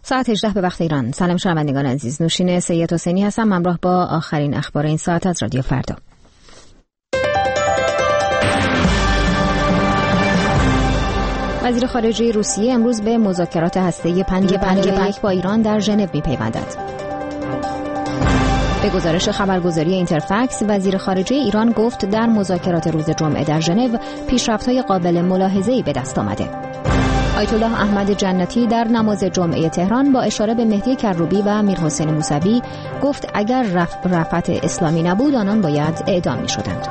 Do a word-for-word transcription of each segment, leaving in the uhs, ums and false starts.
ساعت هجده به وقت ایران. سلام شنوندگان عزیز، نوشین سید حسینی هستم همراه با آخرین اخبار این ساعت از رادیو فردا. وزیر خارجه روسیه امروز به مذاکرات هسته‌ای پنج پنج یک با ایران در ژنو می‌پیوندد. به گزارش خبرگزاری اینترفکس، وزیر خارجه ایران گفت در مذاکرات روز جمعه در ژنو پیشرفت‌های قابل ملاحظه‌ای به دست آمده. آیت الله احمد جنتی در نماز جمعه تهران با اشاره به مهدی کروبی و میرحسین موسوی گفت اگر رف... رفعت اسلامی نبود آنان باید اعدام می‌شدند.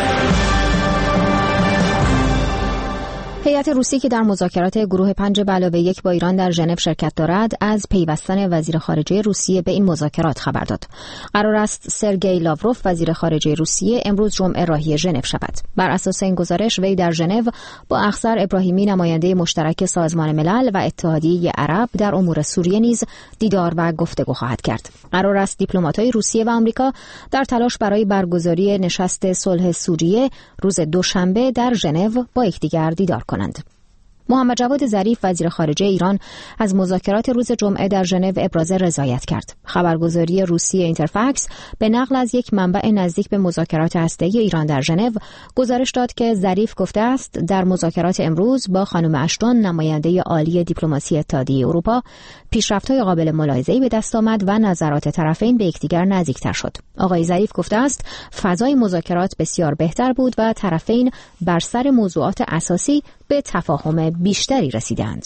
هیئت روسی که در مذاکرات گروه پنج به علاوه یک با ایران در ژنو شرکت دارد از پیوستن وزیر خارجه روسیه به این مذاکرات خبر داد. قرار است سرگئی لاوروف وزیر خارجه روسیه امروز جمعه راهی ژنو شود. بر اساس این گزارش وی در ژنو با اخضر ابراهیمی نماینده مشترک سازمان ملل و اتحادیه عرب در امور سوریه نیز دیدار و گفتگو خواهد کرد. قرار است دیپلمات‌های روسیه و آمریکا در تلاش برای برگزاری نشست صلح سوریه روز دوشنبه در ژنو با یکدیگر دیدار کنند. محمد جواد ظریف وزیر خارجه ایران از مذاکرات روز جمعه در ژنو ابراز رضایت کرد. خبرگزاری روسی اینترفکس به نقل از یک منبع نزدیک به مذاکرات هسته‌ای ایران در ژنو گزارش داد که ظریف گفته است در مذاکرات امروز با خانم اشتون نماینده عالی دیپلماسی اتحادیه اروپا پیشرفت‌های قابل ملاحظه‌ای به دست آمد و نظرات طرفین به یکدیگر نزدیکتر شد. آقای ظریف گفته است فضای مذاکرات بسیار بهتر بود و طرفین بر سر موضوعات اساسی به تفاهم بیشتری رسیدند.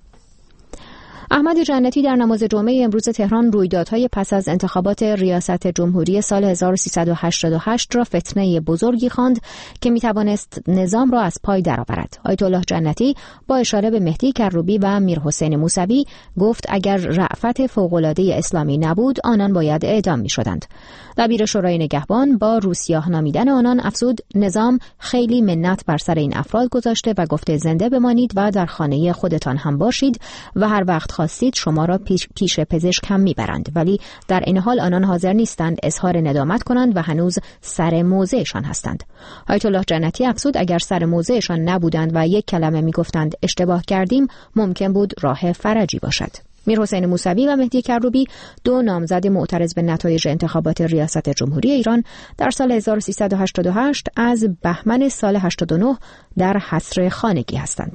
احمد جنتی در نماز جمعه امروز تهران رویدادهای پس از انتخابات ریاست جمهوری سال هزار و سیصد و هشتاد و هشت را فتنه بزرگی خواند که میتوانست نظام را از پای درآورد. آیت الله جنتی با اشاره به مهدی کروبی و میرحسین موسوی گفت اگر رأفت فوق‌العاده اسلامی نبود آنان باید اعدام میشدند. دبیر شورای نگهبان با روسیاه نامیدن آنان افزود نظام خیلی منت بر سر این افراد گذاشته و گفته زنده بمانید و در خانه خودتان هم باشید و هر وقت خواستید شما را پیش, پیش پزشک هم میبرند، ولی در این حال آنان حاضر نیستند اظهار ندامت کنند و هنوز سر موضعشان هستند. آیت الله جنتی افزود اگر سر موضعشان نبودند و یک کلمه میگفتند اشتباه کردیم ممکن بود راه فرجی باشد. میرحسین موسوی و مهدی کروبی دو نامزد معترض به نتایج انتخابات ریاست جمهوری ایران در سال هزار و سیصد و هشتاد و هشت از بهمن سال هشتاد و نه در حصر خانگی هستند.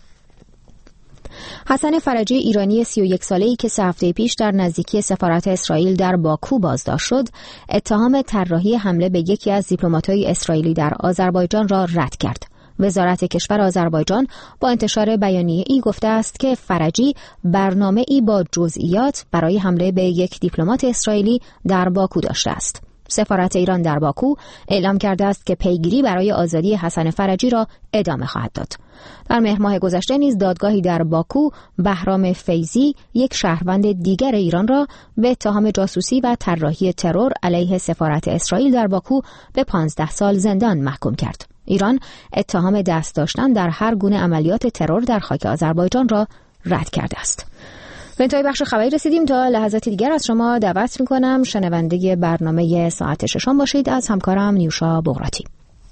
حسن فرجی ایرانی سی و یک ساله‌ای که سه هفته پیش در نزدیکی سفارت اسرائیل در باکو بازداشت شد، اتهام طراحی حمله به یکی از دیپلمات‌های اسرائیلی در آذربایجان را رد کرد. وزارت کشور آذربایجان با انتشار بیانیه‌ای گفته است که فرجی برنامه‌ای با جزئیات برای حمله به یک دیپلمات اسرائیلی در باکو داشته است. سفارت ایران در باکو اعلام کرده است که پیگیری برای آزادی حسن فرجی را ادامه خواهد داد. در مهر ماه گذشته نیز دادگاهی در باکو بهرام فیضی یک شهروند دیگر ایران را به اتهام جاسوسی و طراحی ترور علیه سفارت اسرائیل در باکو به پانزده سال زندان محکوم کرد. ایران اتهام دست داشتن در هر گونه عملیات ترور در خاک آذربایجان را رد کرده است. به انتهای بخش خبری رسیدیم. تا لحظات دیگر از شما دعوت می‌کنم شنونده برنامه ساعت ششم باشید از همکارم نیوشا بغراتی.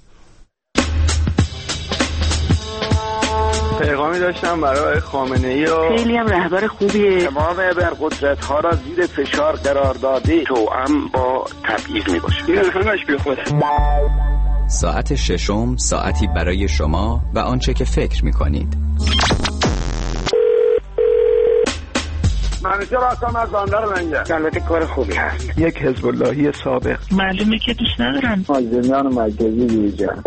پیغامی داشتم برای خامنه‌ای و خیلی هم رهبر خوبیه. تمام ابرقدرت‌ها را زیر فشار قرار داده توأم با تبعیض می‌باشه. این همش بی خوده. ساعت ششم ساعتی برای شما و آنچه که فکر می‌کنید. منوچه راستم از باندر منگه البته کار خوبی هست. یک حزب اللهی سابق معلومه که دوست ندارن مازدمیان مرکزی دیجان.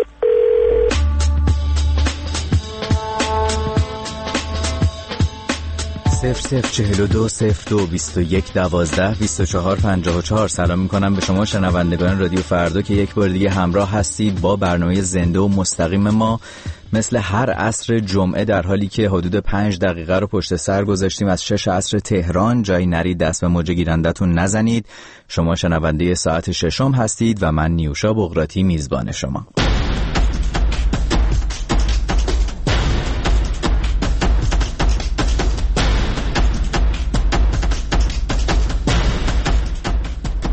صفر صفر چهل و دو صفر دو بیست و یک دوازده بیست و چهار پنجاه و چهار. سلام میکنم به شما شنوندگان رادیو فردا که یک بار دیگه همراه هستید با برنامه زنده و مستقیم ما. مثل هر عصر جمعه در حالی که حدود پنج دقیقه رو پشت سر گذاشتیم از شش عصر تهران، جایی نرید دست به موج گیرندتون نزنید. شما شنونده ساعت ششم هستید و من نیوشا بغراتی میزبان شما.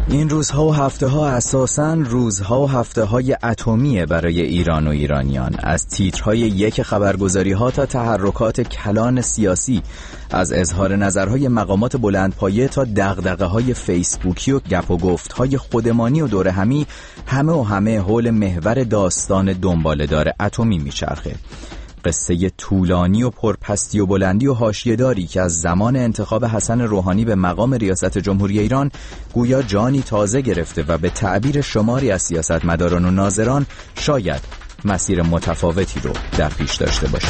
این روزها و هفته ها اساساً روزها و هفته های اتمیه برای ایران و ایرانیان. از تیترهای یک خبرگزاری ها تا تحرکات کلان سیاسی، از اظهار نظرهای مقامات بلندپایه تا دغدغه های فیسبوکی و گپ و گفت های خودمانی و دور همی، همه و همه حول محور داستان دنباله‌دار اتمی میچرخه. قصه طولانی و پرپستی و بلندی و حاشیه‌داری که از زمان انتخاب حسن روحانی به مقام ریاست جمهوری ایران گویا جانی تازه گرفته و به تعبیر شماری از سیاستمداران و ناظران شاید مسیر متفاوتی رو در پیش داشته باشه.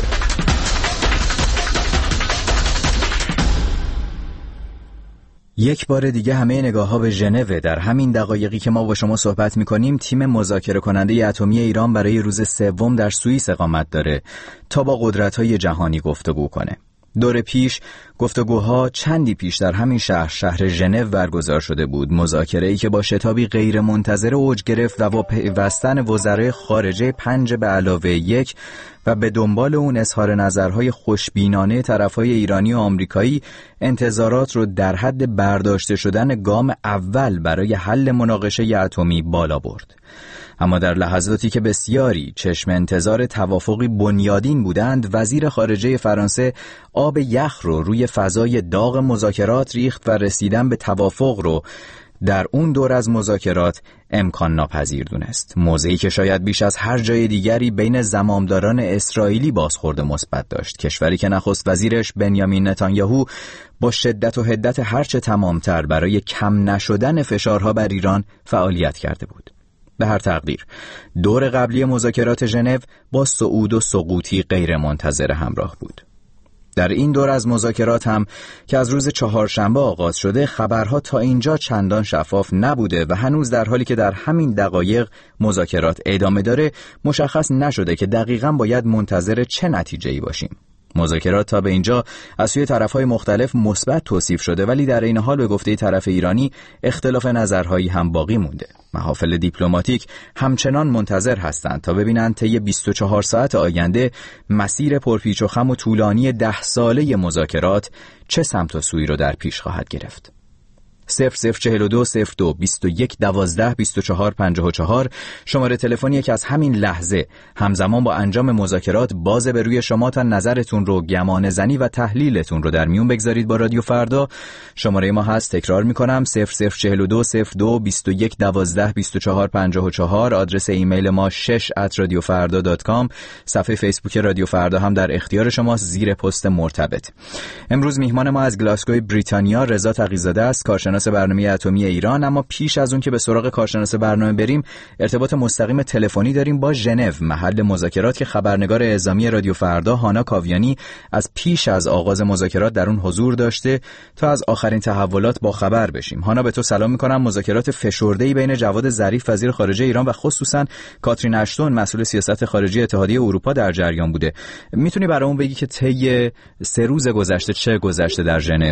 یک بار دیگه همه نگاه ها به ژنو. در همین دقایقی که ما با شما صحبت میکنیم تیم مذاکره کننده اتمی ایران برای روز سوم در سوئیس اقامت داره تا با قدرت‌های جهانی گفتگو کنه. دور پیش گفتگوها چندی پیش در همین شهر شهر ژنو برگزار شده بود، مذاکره‌ای که با شتابی غیر منتظره اوج گرفت و با پیوستن وزرای خارجه پنج به علاوه یک و به دنبال اون اظهار نظرهای خوشبینانه طرفهای ایرانی و آمریکایی انتظارات رو در حد برداشته شدن گام اول برای حل مناقشه اتمی بالا برد. اما در لحظاتی که بسیاری چشم انتظار توافقی بنیادین بودند، وزیر خارجه فرانسه آب یخ رو روی فضای داغ مذاکرات ریخت و رسیدن به توافق رو در اون دور از مذاکرات امکان ناپذیر دونست. موضعی که شاید بیش از هر جای دیگری بین زمامداران اسرائیلی بازخورد مثبت داشت. کشوری که نخست وزیرش بنیامین نتانیاهو با شدت و حدت هرچه تمامتر برای کم نشدن فشارها بر ایران فعالیت کرده بود. به هر تقدیر دور قبلی مذاکرات ژنو با صعود و سقوطی غیر منتظره همراه بود. در این دور از مذاکرات هم که از روز چهارشنبه آغاز شده، خبرها تا اینجا چندان شفاف نبوده و هنوز در حالی که در همین دقایق مذاکرات ادامه داره مشخص نشده که دقیقاً باید منتظر چه نتیجه‌ای باشیم. مذاکرات تا به اینجا از سوی طرف‌های مختلف مثبت توصیف شده، ولی در این حال به گفته طرف ایرانی اختلاف نظرهایی هم باقی مونده. محافل دیپلماتیک همچنان منتظر هستند تا ببینند طی بیست و چهار ساعت آینده مسیر پرپیچ و خم و طولانی ده ساله مذاکرات چه سمت و سوی رو در پیش خواهد گرفت. صفر صفر چهل و دو صفر دو بیست و یک دوازده بیست و چهار پنجاه و چهار شماره تلفنی که از همین لحظه همزمان با انجام مذاکرات باز به روی شما تا نظرتون رو، گمان زنی و تحلیلتون رو در میون بگذارید با رادیو فردا. شماره ما هست، تکرار میکنم، صفر صفر چهل و دو صفر دو بیست و یک دوازده بیست و چهار پنجاه و چهار. آدرس ایمیل ما شش ات رادیو فردا دات کام. صفحه فیسبوک رادیو فردا هم در اختیار شماست زیر پست مرتبط. امروز میهمان ما از گلاسگوی بریتانیا رضا تقی‌زاده است، کارشناس برنامه اتمی ایران. اما پیش از اون که به سراغ کارشناس برنامه بریم، ارتباط مستقیم تلفنی داریم با ژنو، محل مذاکرات که خبرنگار اعزامی رادیو فردا هانا کاویانی از پیش از آغاز مذاکرات در اون حضور داشته تا از آخرین تحولات با خبر بشیم. هانا، به تو سلام میکنم. مذاکرات فشرده‌ای بین جواد ظریف وزیر خارجه ایران و خصوصا کاترین اشتون مسئول سیاست خارجی اتحادیه اروپا در جریان بوده. میتونی برامون بگی که طی سه روز گذشته چه گذشته در ژنو؟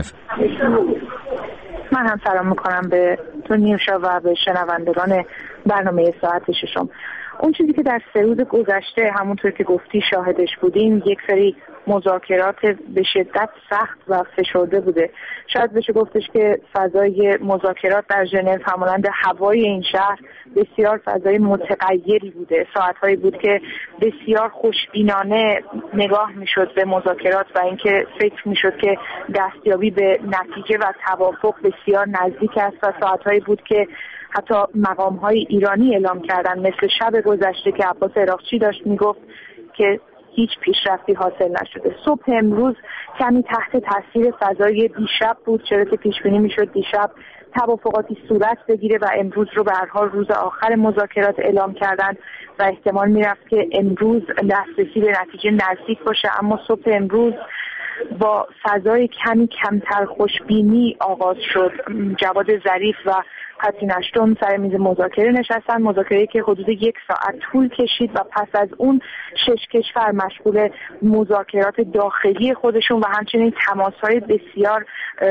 من هم سلام میکنم به تو نیوشا و به شنوندگان برنامه ساعت ششم. اون چیزی که در سه روز گذشته همونطور که گفتی شاهدش بودیم، یک سری مذاکرات به شدت سخت و فشرده بوده. شاید بشه گفتش که فضای مذاکرات در ژنو همانند هوای این شهر بسیار فضای متغیری بوده. ساعتهایی بود که بسیار خوشبینانه نگاه میشد به مذاکرات و اینکه فکر میشد که دستیابی به نتیجه و توافق بسیار نزدیک است و ساعتهایی بود که حتی مقام‌های ایرانی اعلام کردن، مثل شب گذشته که عباس عراقچی داشت میگفت که هیچ پیشرفتی حاصل نشده. صبح امروز کمی تحت تاثیر فضای دیشب بود، چرا که پیش بینی میشد دیشب توافقاتی صورت بگیره و امروز رو به هر حال روز آخر مذاکرات اعلام کردن و احتمال میرفت که امروز دسترسی به نتیجه نزدیک باشه. اما صبح امروز با فضای کمی کمتر خوشبینی آغاز شد. جواد ظریف و کاترین اشتون سر میز مذاکره نشستن، مذاکره‌ای که حدود یک ساعت طول کشید و پس از اون شش کشور مشغول مذاکرات داخلی خودشون و همچنین تماس‌های بسیار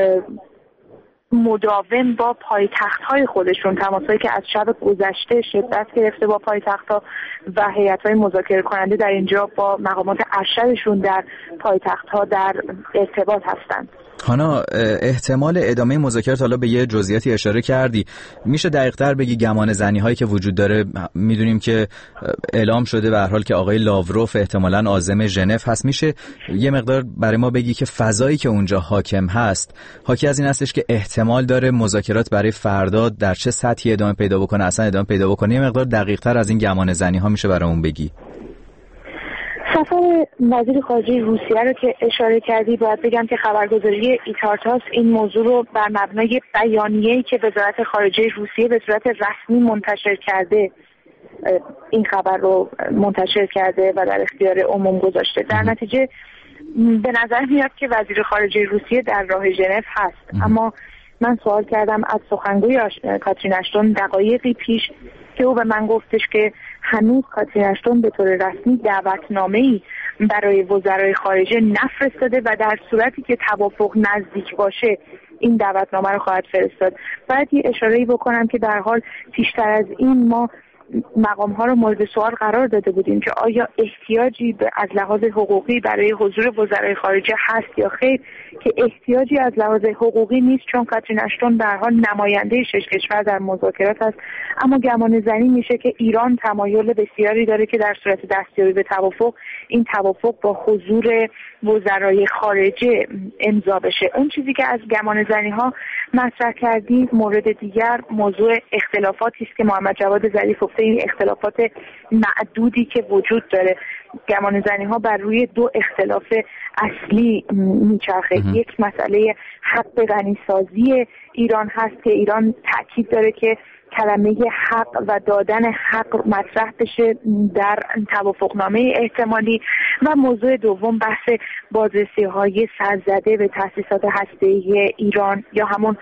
مداوم با پایتخت‌های خودشون، تماس‌هایی که از شب گذشته شدت گرفته با پایتخت‌ها و هیئت‌های مذاکره کننده در اینجا با مقامات ارشدشون در پایتخت‌ها در ارتباط هستند. هانا، احتمال ادامه مذاکرات، حالا به یه جزئیاتی اشاره کردی، میشه دقیق‌تر بگی گمان زنی هایی که وجود داره؟ میدونیم که اعلام شده به هر حال که آقای لاوروف احتمالاً عازم ژنو هست. میشه یه مقدار برای ما بگی که فضایی که اونجا حاکم هست حاکی از این هستش که احتمال داره مذاکرات برای فردا در چه سطحی ادامه پیدا بکنه، اصلا ادامه پیدا بکنه؟ یه مقدار دقیق‌تر از این گمان زنی ها میشه برامون بگی؟ سفر وزیر خارجه روسیه رو که اشاره کردی، باید بگم که خبرگزاری ایتارتاس این موضوع رو بر مبنای بیانیه‌ای که وزارت خارجه روسیه به صورت رسمی منتشر کرده این خبر رو منتشر کرده و در اختیار عموم گذاشته. در نتیجه به نظر میاد که وزیر خارجه روسیه در راه ژنو هست. اما من سوال کردم از سخنگوی کاترین اشتون دقایقی پیش که او به من گفتش که هنوز کاترین اشتون به طور رسمی دعوتنامه‌ای برای وزرای خارجه نفرستاده و در صورتی که توافق نزدیک باشه این دعوتنامه رو خواهد فرستاد. باید یه اشاره‌ای بکنم که در حال پیشتر از این ما مقام ها رو مورد سوال قرار داده بودیم که آیا احتیاجی از لحاظ حقوقی برای حضور وزرای خارجه هست یا خیر، که احتیاجی از لحاظ حقوقی نیست چون کاترین اشتون در حال نماینده شش کشور در مذاکرات است. اما گمان زنی میشه که ایران تمایل بسیاری داره که در صورت دستیابی به توافق این توافق با حضور وزرای خارجه امضا بشه. اون چیزی که از گمان زنی ها مطرح کردیم، مورد دیگر موضوع اختلافاتی است که محمد جواد ظریف گفته این اختلافات معدودی که وجود داره. گمان زنی ها بر روی دو اختلاف اصلی میچرخه. یک مسئله حق غنیسازی ایران هست که ایران تاکید داره که کلمه حق و دادن حق مطرح بشه در توافقنامه احتمالی، و موضوع دوم بحث بازرسی های سرزده به تأسیسات هسته‌ای ایران یا همون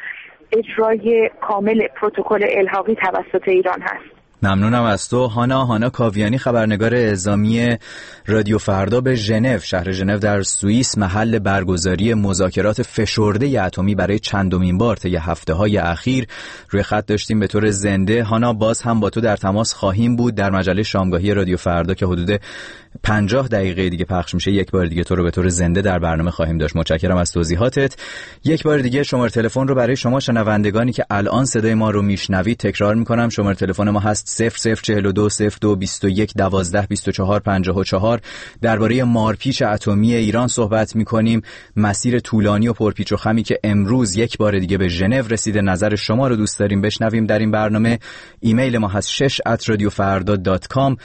اجرای کامل پروتکل الحاقی توسط ایران هست. ممنونم از تو هانا. هانا کاویانی، خبرنگار اعزامی رادیو فردا به ژنو، شهر ژنو در سوئیس، محل برگزاری مذاکرات فشرده اتمی برای چندمین بار طی هفته‌های اخیر، روی خط داشتیم به طور زنده. هانا، باز هم با تو در تماس خواهیم بود در مجله شامگاهی رادیو فردا که حدود پنجاه دقیقه دیگه پخش میشه. یک بار دیگه تو رو به طور زنده در برنامه خواهیم داشت. متشکرم از توضیحاتت. یک بار دیگه شماره تلفن رو برای شما شنوندگانی که الان صدای ما رو میشنوید تکرار میکنم. شماره تلفن ما هست صفر صفر چهل و دو صفر دو بیست و یک دوازده بیست و چهار پنجاه و چهار. درباره مارپیچ اتمی ایران صحبت میکنیم، مسیر طولانی و پرپیچ و خمی که امروز یک بار دیگه به ژنو رسیده. نظر شما رو دوست داریم بشنویم در این برنامه. ایمیل ما هست شش ات رادیو فردا دات کام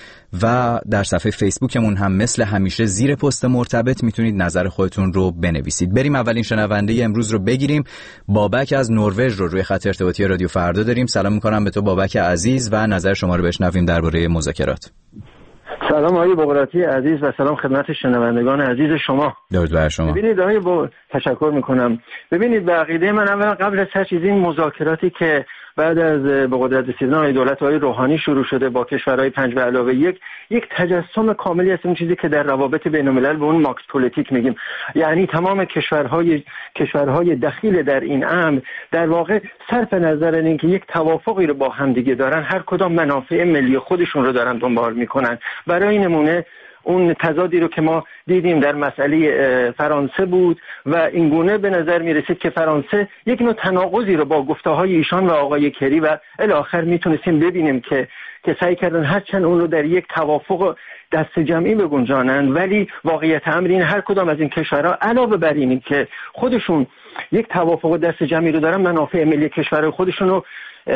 و در صفحه فیسبوکمون هم مثل همیشه زیر پست مرتبط میتونید نظر خودتون رو بنویسید. بریم اولین شنونده امروز رو بگیریم. بابک از نروژ رو روی خط ارتباطی رادیو فردا داریم. سلام میکنم به تو بابک عزیز و نظر شما رو بشنویم درباره مذاکرات. سلام آقای بقراتی عزیز و سلام خدمت شنوندگان عزیز شما. درود بر شما. ببینید آقای با تشکر میکنم. ببینید به عقیده من اولا قبل از هر چیز این مذاکراتی که بعد از به قدرت رسیدن دولت های روحانی شروع شده با کشورهای پنج به علاوه یک یک تجسم کاملی است اون چیزی که در روابط بین الملل به اون ماکس پلیتیک میگیم، یعنی تمام کشورهای کشورهای دخیل در این امر در واقع صرف نظر اینکه یک توافقی رو با هم دیگه دارن، هر کدام منافع ملی خودشون رو دارن دنبال میکنن. برای نمونه اون تضادی رو که ما دیدیم در مسئله فرانسه بود و اینگونه به نظر میرسید که فرانسه یک نوع تناقضی رو با گفته‌های ایشان و آقای کری و الی آخر میتونستیم ببینیم که که سعی کردن هرچند اون رو در یک توافق دست جمعی بگنجانند، ولی واقعیت امر این هر کدام از این کشورها علاوه بر این که خودشون یک توافق دست جمعی رو دارن، منافع ملی کشورهای خودشون رو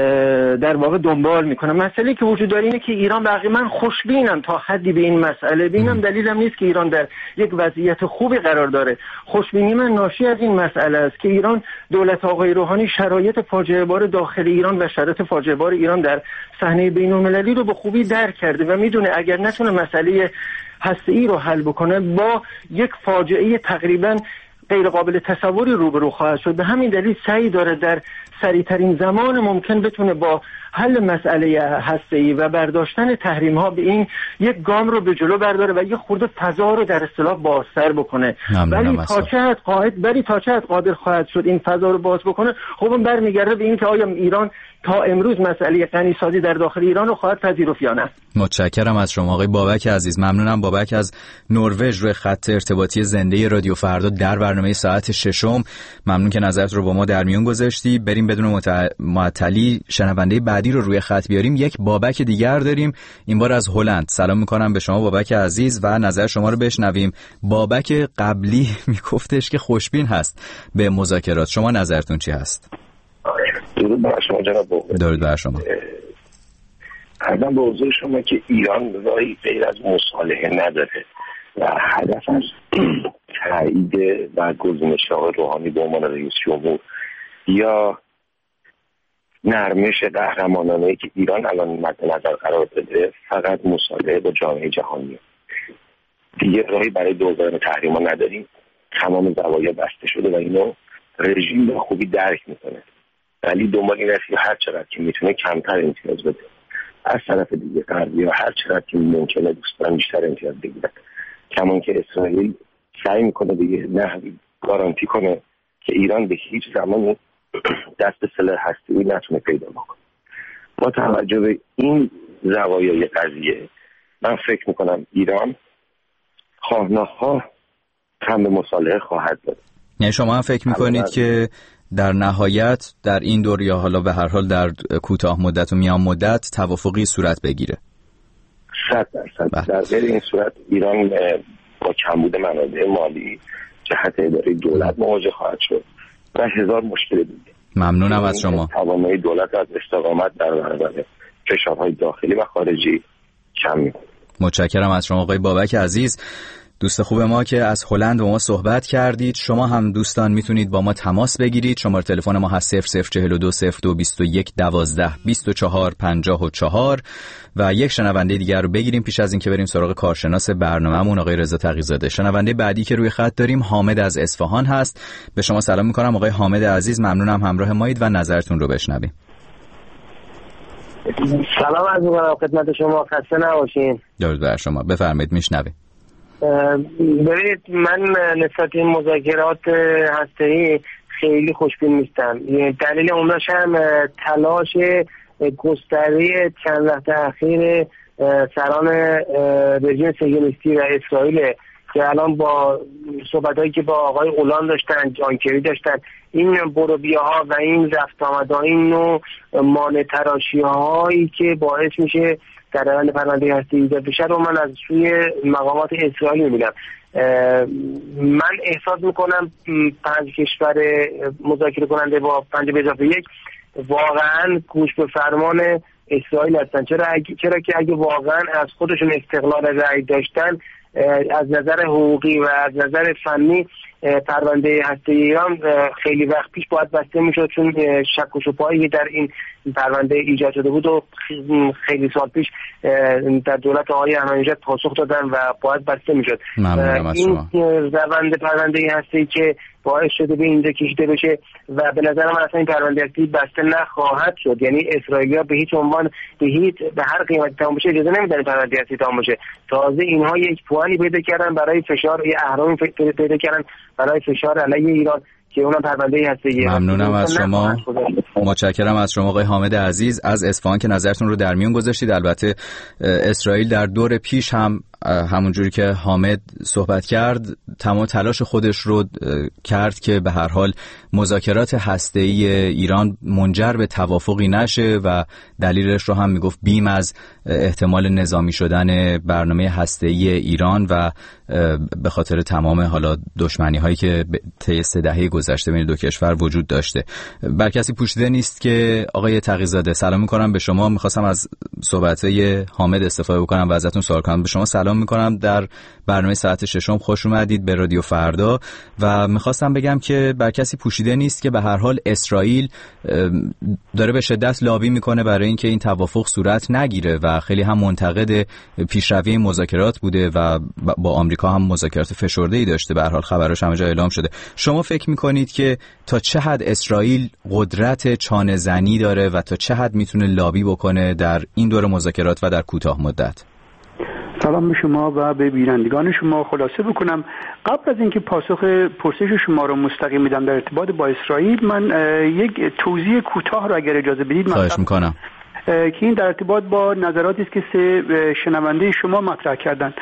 در واقع دنبال میکنه. مسئله که وجود داره اینه که ایران بقیه من خوشبینم تا حدی به این مسئله، بینم دلیلم نیست که ایران در یک وضعیت خوبی قرار داره. خوشبینی من ناشی از این مسئله است که ایران، دولت آقای روحانی شرایط فاجعه بار داخل ایران و شرایط فاجعه بار ایران در صحنه بین‌المللی رو به خوبی درک کرده و میدونه اگر نتونه مسئله هسته‌ای رو حل بکنه با یک فاجعه تقریباً غیر قابل تصوری روبرو خواهد شد. به همین دلیل سعی داره در سریعترین زمان ممکن بتونه با حل مسئله هسته‌ای و برداشتن تحریم ها به این یک گام رو به جلو برداره و یک خورده فضا رو در اصطلاح بازتر بکنه. ولی تا چه حد قاعد ولی تا چه حد قادر خواهد شد این فضا رو باز بکنه، خب اون برمیگرده به این که آیا ایران تا امروز مسئله غنیسازی در داخل ایران رو خواهد پذیرفت یا نه. متشکرم از شما آقای بابک عزیز. ممنونم. بابک از نروژ روی خط ارتباطی زنده رادیو فردا در برنامه برنامه ساعت ششم. ممنون که نظرت رو با ما در میون گذاشتی. بریم بدون معطلی شنونده بعدی رو روی خط بیاریم. یک بابک دیگر داریم، این بار از هلند. سلام میکنم به شما بابک عزیز و نظر شما رو بشنویم. بابک قبلی میگفتش که خوشبین هست به مذاکرات، شما نظرتون چی هست؟ درود بر شما جناب بابک. درود بر شما. عرضم به حضور شما که ایران راهی غیر از مصالحه نداره و هدف از تایید و گزینش آقای روحانی به عنوان رئیس جمهور یا نرمش قهرمانانه‌ای که ایران الان مد نظر قرار داده فقط مصالحه با جامعه جهانیه. دیگه راهی برای دوزار تحریما نداریم، تمام زوایا بسته شده و اینو رژیم به خوبی درک میکنه، ولی دنبال این است که هر چقدر که میتونه کمتر امتیاز بده. از طرف دیگه غربی‌ها هر چقدر که ممکنه دوست دارن بیشتر امتیاز بگیرن، کمان که اسرائیل سعی میکنه دیگه نحوی گارانتی کنه که ایران به هیچ زمانی دست به سلاح هسته‌ای نتونه پیدا بکنه. با توجه به این زوایای قضیه من فکر میکنم ایران خواه نخواه هم به مصالحه خواهد داد. یعنی شما هم فکر میکنید که در نهایت در این دور یا حالا به هر حال در کوتاه مدت و میان مدت توافقی صورت بگیره؟ صد درصد. در غیر این صورت ایران با کمبود منابع مالی جهت اداره دولت مواجه خواهد شد و هزار مشکل دیگه. ممنونم از شما. توانایی دولت از استقامت در برابر فشارهای داخلی و خارجی کم می‌کنه. متشکرم از شما آقای بابک عزیز، دوست خوب ما که از هلند با ما صحبت کردید. شما هم دوستان میتونید با ما تماس بگیرید. شماره تلفن ما هست صفر صفر چهل و دو صفر دو بیست و یک دوازده بیست و چهار پنجاه و چهار. و یک شنونده دیگر رو بگیریم پیش از اینکه بریم سراغ کارشناس برنامه‌مون آقای رضا تقی‌زاده. شنونده بعدی که روی خط داریم حامد از اصفهان هست. به شما سلام میکنم آقای حامد عزیز، ممنونم همراه مایید و نظرتون رو بشنویم. سلام عرض می‌کنم خدمت شما، خسته نباشین. درود بر شما، بفرمایید میشنویم. ببینید من نسبت این مذاکرات هسته‌ای خیلی خوشبین نیستم. دلیل عمده‌اش هم تلاش گسترده چند وقت اخیر سران رژیم صهیونیستی و اسرائیل که الان با صحبتایی که با آقای اولان داشتن، جان کری داشتن، این بروبیاها و این رفت آمدها، این نوع مانع تراشی‌هایی که باعث میشه در روند پرونده هسته‌ای ایجاد بشه رو من از سوی مقامات اسرائیل می‌بینم. من احساس میکنم پنج کشور مذاکره کننده با پنج به اضافه یک واقعا گوش به فرمان اسرائیل هستن. چرا چرا که اگه واقعا از خودشون استقلال رأی داشتن، از نظر حقوقی و از نظر فنی پرونده هسته‌ای ایران خیلی وقت پیش باید بسته میشد، چون شک و شبهه‌ای در این پرونده ایجاد شده بود و خیلی سال پیش در دولت آقای احمدی‌نژاد پاسخ دادن و باید بسته میشد. این روند پرونده هسته‌ای که باعث شده به اینجا کشیده بشه و به نظر من اصلا این پرونده هسته‌ای بسته نخواهد شد. یعنی اسرائیلی‌ها به هیچ عنوان به هیچ به هر قیمتی تمام بشه اجازه نمیدن پرونده هسته‌ای تمام بشه. تازه اینها یک پوانی پیدا کردن برای فشار، یه اهرامی پیدا کردن برای فشار علیه ایران که اونم پرونده هسته‌ای. ممنونم از شما، متشکرم از شما آقای حامد عزیز از اصفهان که نظرتون رو در میون گذاشتید. البته اسرائیل در دور پیش هم همونجوری که حامد صحبت کرد تمام تلاش خودش رو کرد که به هر حال مذاکرات هسته‌ای ایران منجر به توافقی نشه و دلیلش رو هم میگفت بیم از احتمال نظامی شدن برنامه هسته‌ای ایران و به خاطر تمام حالا دشمنی هایی که طی سه دهه گذشته بین دو کشور وجود داشته. بر کسی پوشیده نیست که آقای تقی‌زاده، سلام میکنم به شما. میخواستم از صحبت‌های حامد استفاده بکنم و ازتون سوال کنم. به شما سلام میکنم، در برنامه ساعت ششم خوش اومدید به رادیو فردا و میخواستم بگم که بر کسی پوشیده نیست که به هر حال اسرائیل داره به شدت لابی میکنه برای اینکه این توافق صورت نگیره و خیلی هم منتقد پیشروی مذاکرات بوده و با آمریکا هم مذاکرات فشرده‌ای داشته. به هر حال خبراش همه جا اعلام شده. شما فکر میکنید که تا چه حد اسرائیل قدرت چانه زنی داره و تا چه حد میتونه لابی بکنه در این دور مذاکرات و در کوتاه مدت؟ سلام به شما و به بینندگان شما. خلاصه بکنم قبل از اینکه پاسخ پرسش شما رو مستقیم میدم در ارتباط با اسرائیل، من یک توضیح کوتاه رو اگر اجازه بدید خواهش میکنم. که این در ارتباط با نظراتی است که سه شنونده شما مطرح کردن.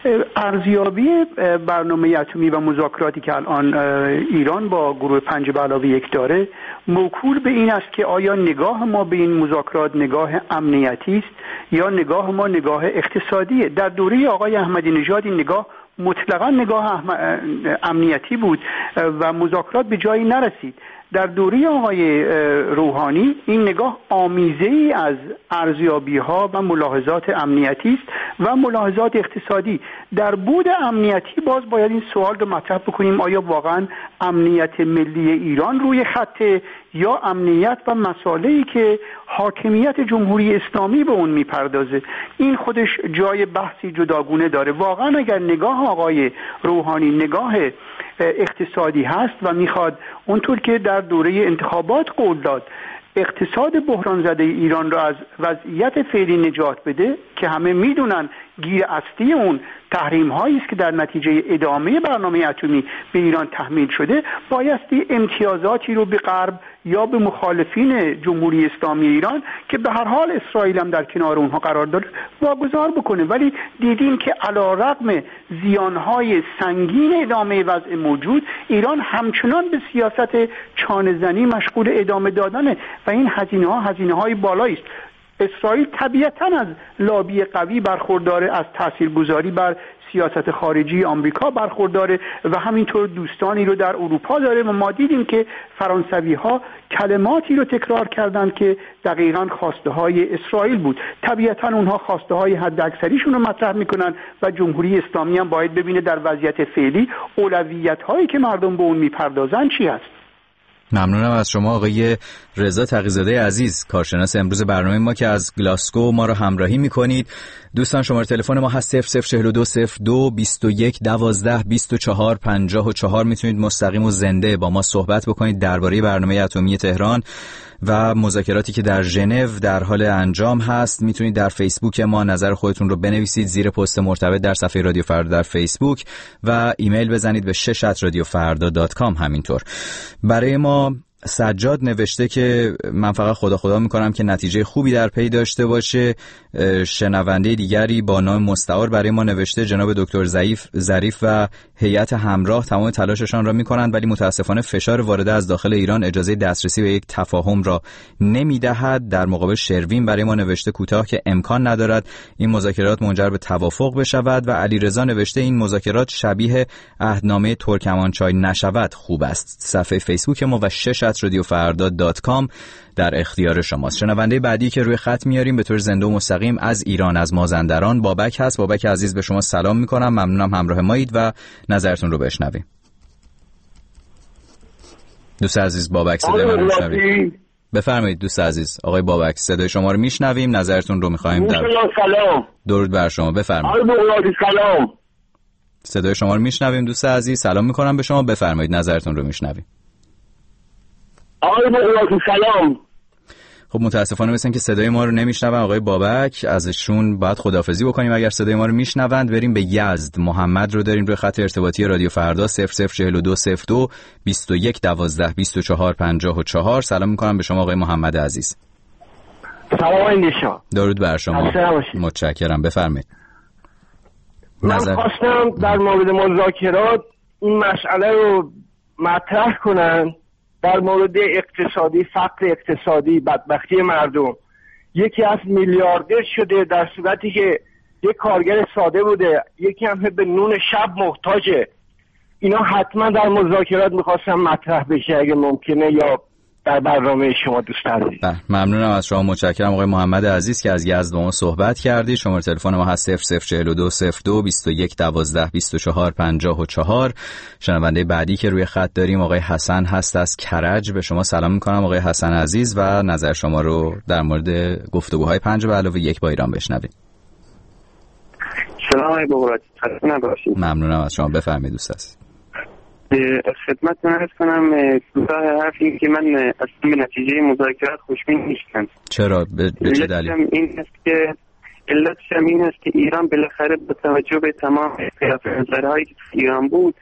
ارزیابی برنامه اتمی و مذاکراتی که الان ایران با گروه پنج به علاوه یک داره موکول به این است که آیا نگاه ما به این مذاکرات نگاه امنیتی است یا نگاه ما نگاه اقتصادیه. در دوره آقای احمدی نژاد این نگاه مطلقا نگاه امنیتی بود و مذاکرات به جایی نرسید. در دوره آقای روحانی این نگاه آمیزه‌ای از ارزیابی‌ها و ملاحظات امنیتی است و ملاحظات اقتصادی. در بود امنیتی باز باید این سوال رو مطرح بکنیم آیا واقعا امنیت ملی ایران روی خط یا امنیت و مسائلی که حاکمیت جمهوری اسلامی به اون میپردازه. این خودش جای بحثی جداگونه داره. واقعا اگر نگاه آقای روحانی نگاه اقتصادی هست و میخواد اونطور که در دوره انتخابات قول داد اقتصاد بحران زده ایران را از وضعیت فعلی نجات بده که همه میدونن گیر اصلی اون تحریم هایی است که در نتیجه ادامه برنامه اتمی به ایران تحمیل شده، بایستی امتیازاتی رو به غرب یا به مخالفین جمهوری اسلامی ایران که به هر حال اسرائیل هم در کنار اونها قرار داره واگذار بکنه. ولی دیدیم که علیرغم زیانهای سنگین ادامه وضع موجود ایران همچنان به سیاست چانه‌زنی مشغول ادامه دادنه و این هزینه ها هزینه های بالایی است. اسرائیل طبیعتاً از لابی قوی برخورداره، از تاثیرگذاری بر سیاست خارجی آمریکا برخورداره و همینطور دوستانی رو در اروپا داره و ما دیدیم که فرانسوی ها کلماتی رو تکرار کردند که دقیقاً خواسته های اسرائیل بود. طبیعتاً اونها خواسته های حد اکثریشون رو مطرح میکنن و جمهوری اسلامی هم باید ببینه در وضعیت فعلی اولویت هایی که مردم به اون میپردازن چی هست. ممنونم از شما آقای رضا تقی‌زاده عزیز، کارشناس امروز برنامه ما که از گلاسگو ما رو همراهی میکنید. دوستان شماره تلفن ما هست صفر صفر چهل و دو صفر دو بیست و یک دوازده بیست و چهار پنجاه و چهار. میتونید مستقیم و زنده با ما صحبت بکنید درباره برنامه اتمی تهران و مذاکراتی که در ژنو در حال انجام هست. میتونید در فیسبوک ما نظر خودتون رو بنویسید زیر پست مرتبط در صفحه رادیو فردا در فیسبوک و ایمیل بزنید به شش ات رادیو فردا دات کام. همینطور برای ما سجاد نوشته که من فقط خدا خدا میکنم که نتیجه خوبی در پی داشته باشه. شنونده دیگری با نام مستعار برای ما نوشته جناب دکتر ظریف ظریف و هیئت همراه تمام تلاششان را میکنند ولی متاسفانه فشار وارده از داخل ایران اجازه دسترسی به یک تفاهم را نمیدهد. در مقابل شروین برای ما نوشته کوتاه که امکان ندارد این مذاکرات منجر به توافق بشود و علیرضا نوشته این مذاکرات شبیه عهدنامه ترکمانچای نشود خوب است. صفحه فیسبوک ما و شش رادیو فردا دات کام در اختیار شماست. شنونده بعدی که روی خط میاریم به طور زنده و مستقیم از ایران از مازندران بابک هست. بابک عزیز به شما سلام میکنم، ممنونم همراه مایید و نظرتون رو بشنویم. دوست عزیز بابک صدای من رو میشنوید؟ بفرمایید دوست عزیز. آقای بابک صدای شما رو میشنویم، نظرتون رو میخوایم. در سلام. درود بر شما، بفرمایید. سلام. صدای شما رو میشنویم دوست عزیز، سلام میکنم به شما، بفرمایید نظرتون رو میشنویم. آقای بابک سلام. خب متاسفانه مثل که صدای ما رو نمیشنون آقای بابک، ازشون باید خداحافظی بکنیم. اگر صدای ما رو میشنوند بریم به یزد. محمد رو داریم روی خط ارتباطی رادیو فردا صفر صفر چهل و دو صفر دو بیست و یک دوازده بیست و چهار پنجاه و چهار. سلام میکنم به شما آقای محمد عزیز. سلام علیکم. درود بر شما. متشکرم، بفرمایید. من خواستم در مورد مذاکرات این مسئله رو مطرح کنم در مورد اقتصادی، فقر اقتصادی، بدبختی مردم. یکی از میلیاردر شده در صورتی که یک کارگر ساده بوده، یکی هم به نون شب محتاجه. اینا حتما در مذاکرات میخواستم مطرح بشه اگه ممکنه یا در برنامه شما دوست عزیز. ممنونم از شما، متشکرم آقای محمد عزیز که از یزد با ما صحبت کردی. شماره تلفن ما هست صفر صفر چهل و دو صفر دو بیست و یک دوازده بیست و چهار پنجاه و چهار. شنونده بعدی که روی خط داریم آقای حسن هست از کرج. به شما سلام میکنم آقای حسن عزیز و نظر شما رو در مورد گفتگوهای پنج به علاوه یک با ایران بشنویم. سلام آقای بابراتی، خسته نباشید. ممنونم از شما، بفرمایید دوست عزیز. خدمتتون عرض کنم کوتاه حرفی که من اصلا به نتیجه مذاکرات خوشبین نیستم. چرا؟ به چه دلیل؟ این است که علتش این است که ایران بالاخره با توجه به تمام اختلاف نظرهایی که ایران بود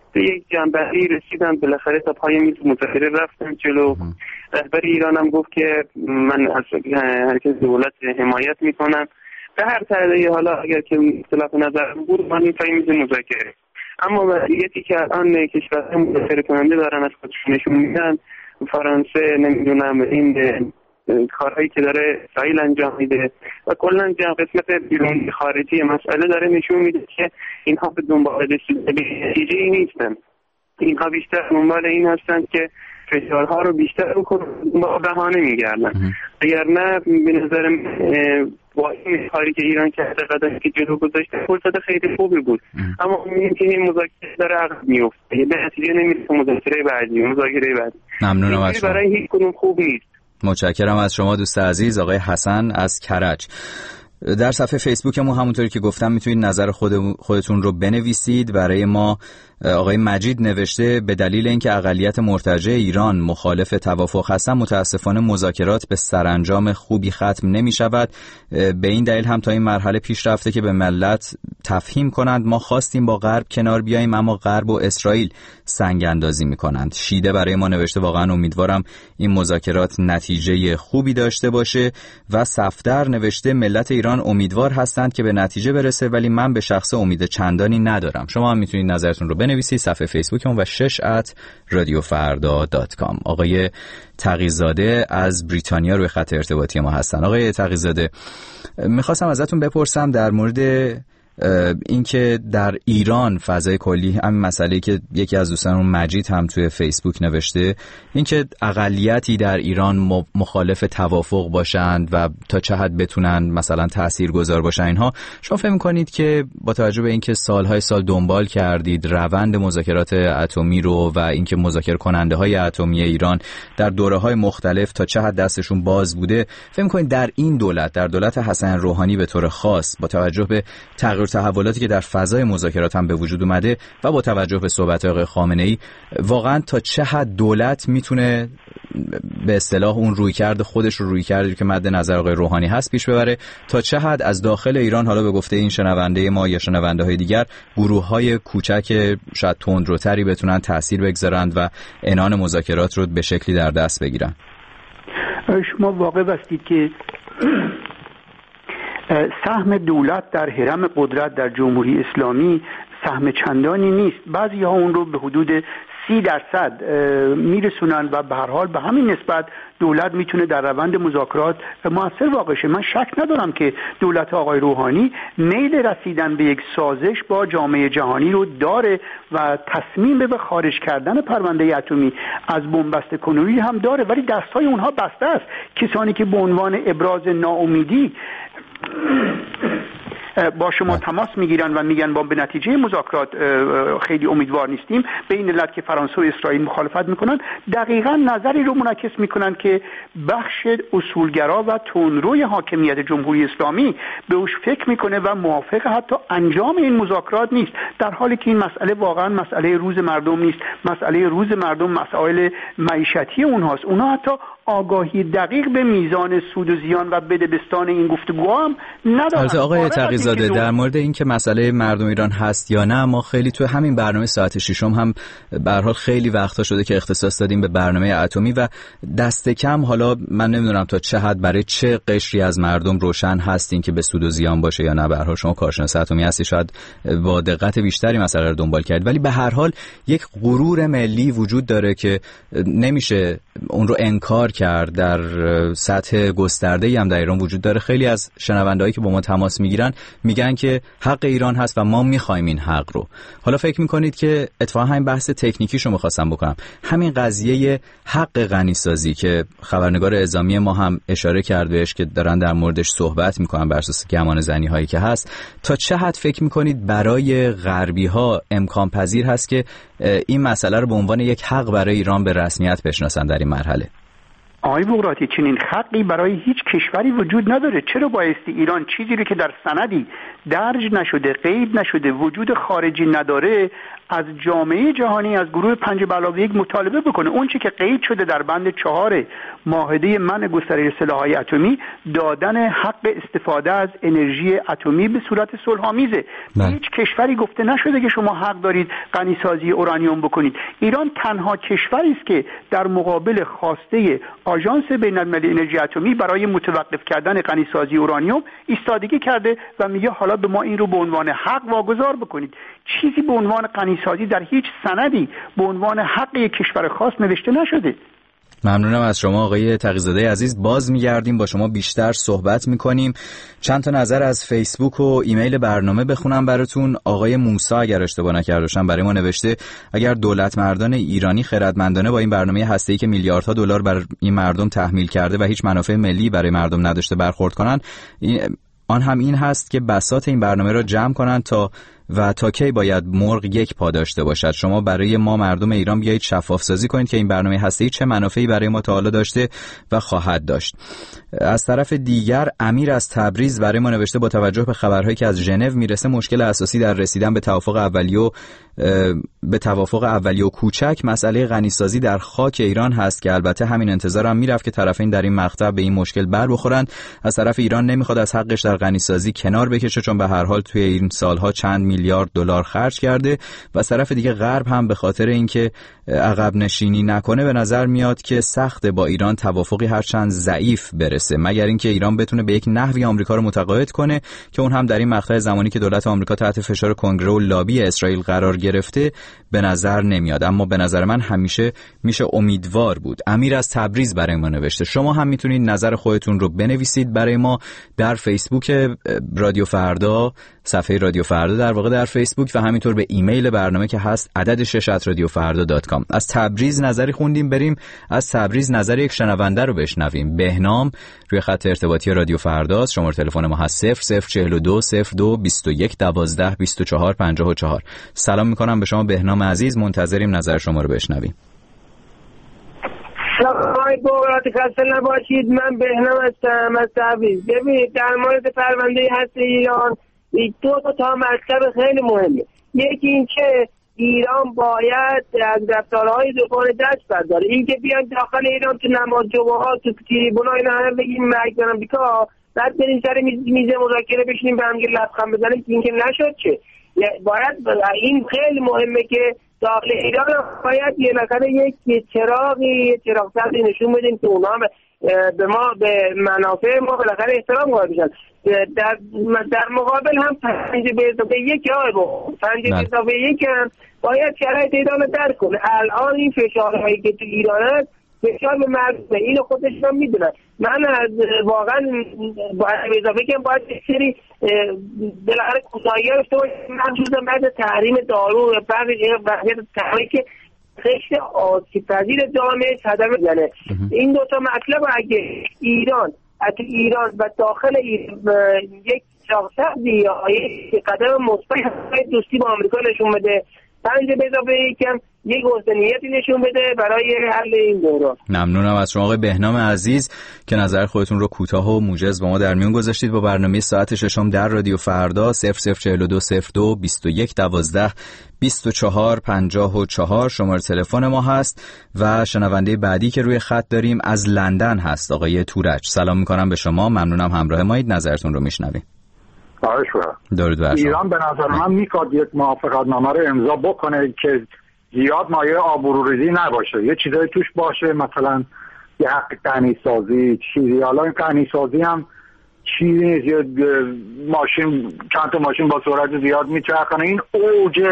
به یک جنبندی رسیدن، بالاخره تا پای میز مذاکره رفتن جلو. رهبر ایران هم گفت که من از حرکت دولت حمایت میکنم، به هر طریقی حالا اگر که اختلاف نظر بود من پای میز مذاکره. اما وضعیتی که الان کشورهای مذاکره کننده دارن از خودشون نشون میدن، فرانسه نمیدونم این کارهایی که داره اسرائیل انجام میده و کلا قسمت بیرون خارجی مسئله داره نشون میده که اینها به دنبال رسیدن به نتیجه‌ای نیستن. اینها بیشتر دنبال این هستند که فشارها رو بیشتر بکنن، با بهانه میگردن. اگر نه به نظر با این کاری که ایران کرده، قدمی که جلو گذاشته، فرصت خیلی خوبی بود. اما می‌بینیم که این مذاکره داره عقب میفته، به نتیجه نمیرسه. مذاکره بعدی مذاکره بعدی ممنونم از شما، برای هیچ کدوم خوب نیست. متشکرم از شما دوست عزیز. آقای حسن از کرج. در صفحه فیسبوکمون همونطوری که گفتم میتونید نظر خود خودتون رو بنویسید. برای ما آقای مجید نوشته به دلیل اینکه اقلیت مرتجع ایران مخالف توافق هستن، متاسفانه مذاکرات به سرانجام خوبی ختم نمی شود. به این دلیل هم تا این مرحله پیش رفته که به ملت تفهیم کنند ما خواستیم با غرب کنار بیاییم، اما غرب و اسرائیل سنگ اندازی می کنند. شیده برای ما نوشته واقعا امیدوارم این مذاکرات نتیجه خوبی داشته باشه. و صفدر نوشته ملت ایران امیدوار هستند که به نتیجه برسه، ولی من به شخص امید چندانی ندارم. شما هم میتونید نظرتون رو بنویسید صفحه فیسبوکمون و شش ات رادیو فردا دات کام. آقای تقی‌زاده از بریتانیا روی خط ارتباطی ما هستن. آقای تقی‌زاده، میخواستم ازتون بپرسم در مورد اینکه در ایران فضای کلی، همین مسئله که یکی از دوستانمون مجید هم توی فیسبوک نوشته، اینکه اقلیتی در ایران مخالف توافق باشند و تا چه حد بتونن مثلا تاثیرگذار باشن اینها، شما فکر می‌کنید که با توجه به اینکه سالهای سال دنبال کردید روند مذاکرات اتمی رو و اینکه مذاکره کننده‌های اتمی ایران در دوره‌های مختلف تا چه حد دستشون باز بوده، فکر می‌کنید در این دولت، در دولت حسن روحانی به طور خاص، با توجه به تغییر تحولاتی که در فضای مذاکرات هم به وجود اومده و با توجه به صحبت‌های آقای خامنه‌ای، واقعا تا چه حد دولت میتونه به اصطلاح اون رویکرد خودش رو رویکردی که مد نظر آقای روحانی هست پیش ببره، تا چه حد از داخل ایران، حالا به گفته این شنونده ما یا شنونده‌های دیگر، گروه‌های کوچک شاید تندروتری بتونن تأثیر بگذارند و عنان مذاکرات رو به شکلی در دست بگیرن؟ شما واقع هستید که سهم دولت در حرم قدرت در جمهوری اسلامی سهم چندانی نیست. بعضی ها اون رو به حدود سی درصد میرسونن و به هر حال به همین نسبت دولت میتونه در روند مذاکرات موثر واقع شه. من شک ندارم که دولت آقای روحانی میل رسیدن به یک سازش با جامعه جهانی رو داره و تصمیم به خارج کردن پرونده اتمی از بنبست کنونی هم داره، ولی دستای اونها بسته است. کسانی که به عنوان ابراز ناامیدی با شما تماس میگیرن و میگن با به نتیجه مذاکرات خیلی امیدوار نیستیم، به این علت که فرانسه و اسرائیل مخالفت میکنن، دقیقاً نظری رو منعکس میکنن که بخش اصولگرا و تندروی حاکمیت جمهوری اسلامی به اوش فکر میکنه و موافق حتی انجام این مذاکرات نیست، در حالی که این مسئله واقعاً مسئله روز مردم نیست. مسئله روز مردم مسائل معیشتی اونهاست. اونها حتی آگاهی دقیق به میزان سود و زیان و بدبستان این گفتگو هم ندارن. آقای تقی‌زاده، در مورد این که مسئله مردم ایران هست یا نه، ما خیلی تو همین برنامه ساعت ششم هم به هر حال خیلی وقتا شده که اختصاص دادیم به برنامه اتمی و دست کم، حالا من نمیدونم تا چه حد برای چه قشری از مردم روشن هستین که به سود و زیان باشه یا نه. به هر حال شما کارشناس اتمی هستی، شاید با دقت بیشتری مسئله رو دنبال کرد، ولی به هر حال یک غرور ملی وجود داره که نمیشه اون رو انکار کرد. در سطح گسترده‌ای هم در ایران وجود داره. خیلی از شنوندهایی که با ما تماس میگیرن میگن که حق ایران هست و ما میخوایم این حق رو. حالا فکر میکنید که اتفاقا همین بحث تکنیکیشو میخواستم بکنم، همین قضیه حق غنیسازی که خبرنگار اعزامی ما هم اشاره کردهش که دارن در موردش صحبت میکنن بر اساس گمان زنی هایی که هست، تا چه حد فکر میکنید برای غربی ها امکان پذیر هست که این مسئله رو به عنوان یک حق برای ایران به رسمیت بشناسن در این مرحله؟ آقای بغراتی، چنین حقی برای هیچ کشوری وجود نداره. چرا بایستی ایران چیزی رو که در سندی درج نشده، قید نشده، وجود خارجی نداره، از جامعه جهانی، از گروه پنج به علاوه یک مطالبه بکنه اون چی که قید شده در بند چهار معاهده منع گسترش سلاح‌های اتمی، دادن حق استفاده از انرژی اتمی به صورت صلح‌آمیزه. هیچ کشوری گفته نشده که شما حق دارید غنیسازی اورانیوم بکنید. ایران تنها کشوری است که در مقابل خواسته آژانس بین‌المللی انرژی اتمی برای متوقف کردن غنیسازی اورانیوم ایستادگی کرده و میگه حالا به ما این رو به عنوان حق واگذار بکنید. چیزی به عنوان غنیسازی در هیچ سندی به عنوان حق یک کشور خاص نوشته نشده. ممنونم از شما آقای تقی‌زاده عزیز. باز میگردیم با شما بیشتر صحبت میکنیم. چند تا نظر از فیسبوک و ایمیل برنامه بخونم براتون. آقای موسی اگر اشتباه نکرده باشم برای ما نوشته اگر دولت مردان ایرانی خردمندانه با این برنامه هسته‌ای که میلیاردها دلار بر این مردم تحمیل کرده و هیچ منافع ملی برای مردم نداشته برخورد کنن، آن هم این هست که بساط این برنامه را جمع کنن تا و تا کی باید مرغ یک پا داشته باشد. شما برای ما مردم ایران بیایید شفاف سازی کنید که این برنامه هسته‌ای چه منافعی برای ما تا حالا داشته و خواهد داشت. از طرف دیگر امیر از تبریز برای ما نوشته با توجه به خبرهایی که از ژنو میرسه مشکل اساسی در رسیدن به توافق اولیه و به توافق اولیه و کوچک مسئله غنیسازی در خاک ایران هست که البته همین انتظارم میرفت که طرفین در این مقطع به این مشکل بر بخورند. از طرف ایران نمیخواد از حقش در غنیسازی کنار بکشه چون به هر حال توی این سالها چند میلیارد دلار خرج کرده و از طرف دیگه غرب هم به خاطر اینکه عقب نشینی نکنه به نظر میاد که سخت با ایران توافقی هرچند ضعیف برسه، مگر اینکه ایران بتونه به یک نحوی آمریکا رو متقاعد کنه که اون هم در این مقطع زمانی که دولت آمریکا تحت فشار کنگره و لابی اسرائیل قرار گرفته به نظر نمیاد. اما به نظر من همیشه میشه امیدوار بود. امیر از تبریز برای ما نوشته. شما هم میتونید نظر خودتون رو بنویسید برای ما در فیسبوک رادیو فردا، صفحه رادیو فردا در واقع در فیسبوک، و همینطور به ایمیل برنامه که هست عدد شش ات رادیو فردا دات کام. از تبریز نظری خوندیم، بریم از تبریز نظر یک شنونده رو بشنویم. بهنام روی خط ارتباطی رادیو فردا است. شماره تلفن ما هست صفر صفر چهل و دو صفر دو بیست و یک دوازده بیست و چهار پنجاه و چهار. سلام میکنم به شما بهنام عزیز، منتظریم نظر شما رو بشنویم. سلام علیکم، خسته نباشید. من بهنام هستم از تبریز. ببینید در مورد پرونده هسته ایران دو تا مطلب خیلی مهمه. یکی این که ایران باید از رفتارهای دوبار دست برداره. این که بیان داخل ایران تو نمازجوها تو تریبونا اینا هم بگیم مرگ آمریکا، بعد بریم سر میز میز مذاکره بشینیم به هم لبخند بزنیم که این که نشد چه. باید این خیلی مهمه که داخل ایران باید یه نکته یک چراغی چراغ سبزی نشون بدیم که اونا به ما به منافع ما بالاخره احترام قائل بشن. در در مقابل هم پنج به اضافه یک های با پنج به اضافه یک هم باید شرایط ایران رو درک کنه. الان این فشارهایی که تو ایران هست فشار به مردمه، اینو خودشون هم میدونن. من از واقعا باید به اضافه که باید یک سری بالاخره کوتاهی ها داشته باشه. من جزم بعد تحریم دارو بقیه تحریم که خشت آسیب پذیر جامعه صدمه بزنه. این دوتا مطلب اگه ایران تو ایران و داخل ایران یک شاخصی یا یک قدم مثبت دوستی با آمریکا نشون بده، پنج به اضافه یکم یک حسنیتی نشون بده برای حل این دوران. ممنونم از شما آقای بهنام عزیز که نظر خودتون رو کوتاه و موجز با ما در میون گذاشتید. با برنامه ساعت ششم در رادیو فردا صفر صفر چهل و دو صفر دو بیست و یک دوازده بیست و چهار پنجاه و چهار شماره تلفن ما هست و شنونده بعدی که روی خط داریم از لندن هست آقای تورج. سلام میکنم به شما، ممنونم همراه مایید، نظرتون رو میشنویم. درود بر شما. ایران به نظر من میخواد یک موافقتنامه رو امضا بکنه که زیاد مایه آبروریزی نباشه، یه چیزایی توش باشه، مثلا یه حق غنیسازی چیزی. حالا این غنیسازی هم چیزی نیست، یه ماشین چند تا ماشین با سرعت زیاد میچرخونه. این اوج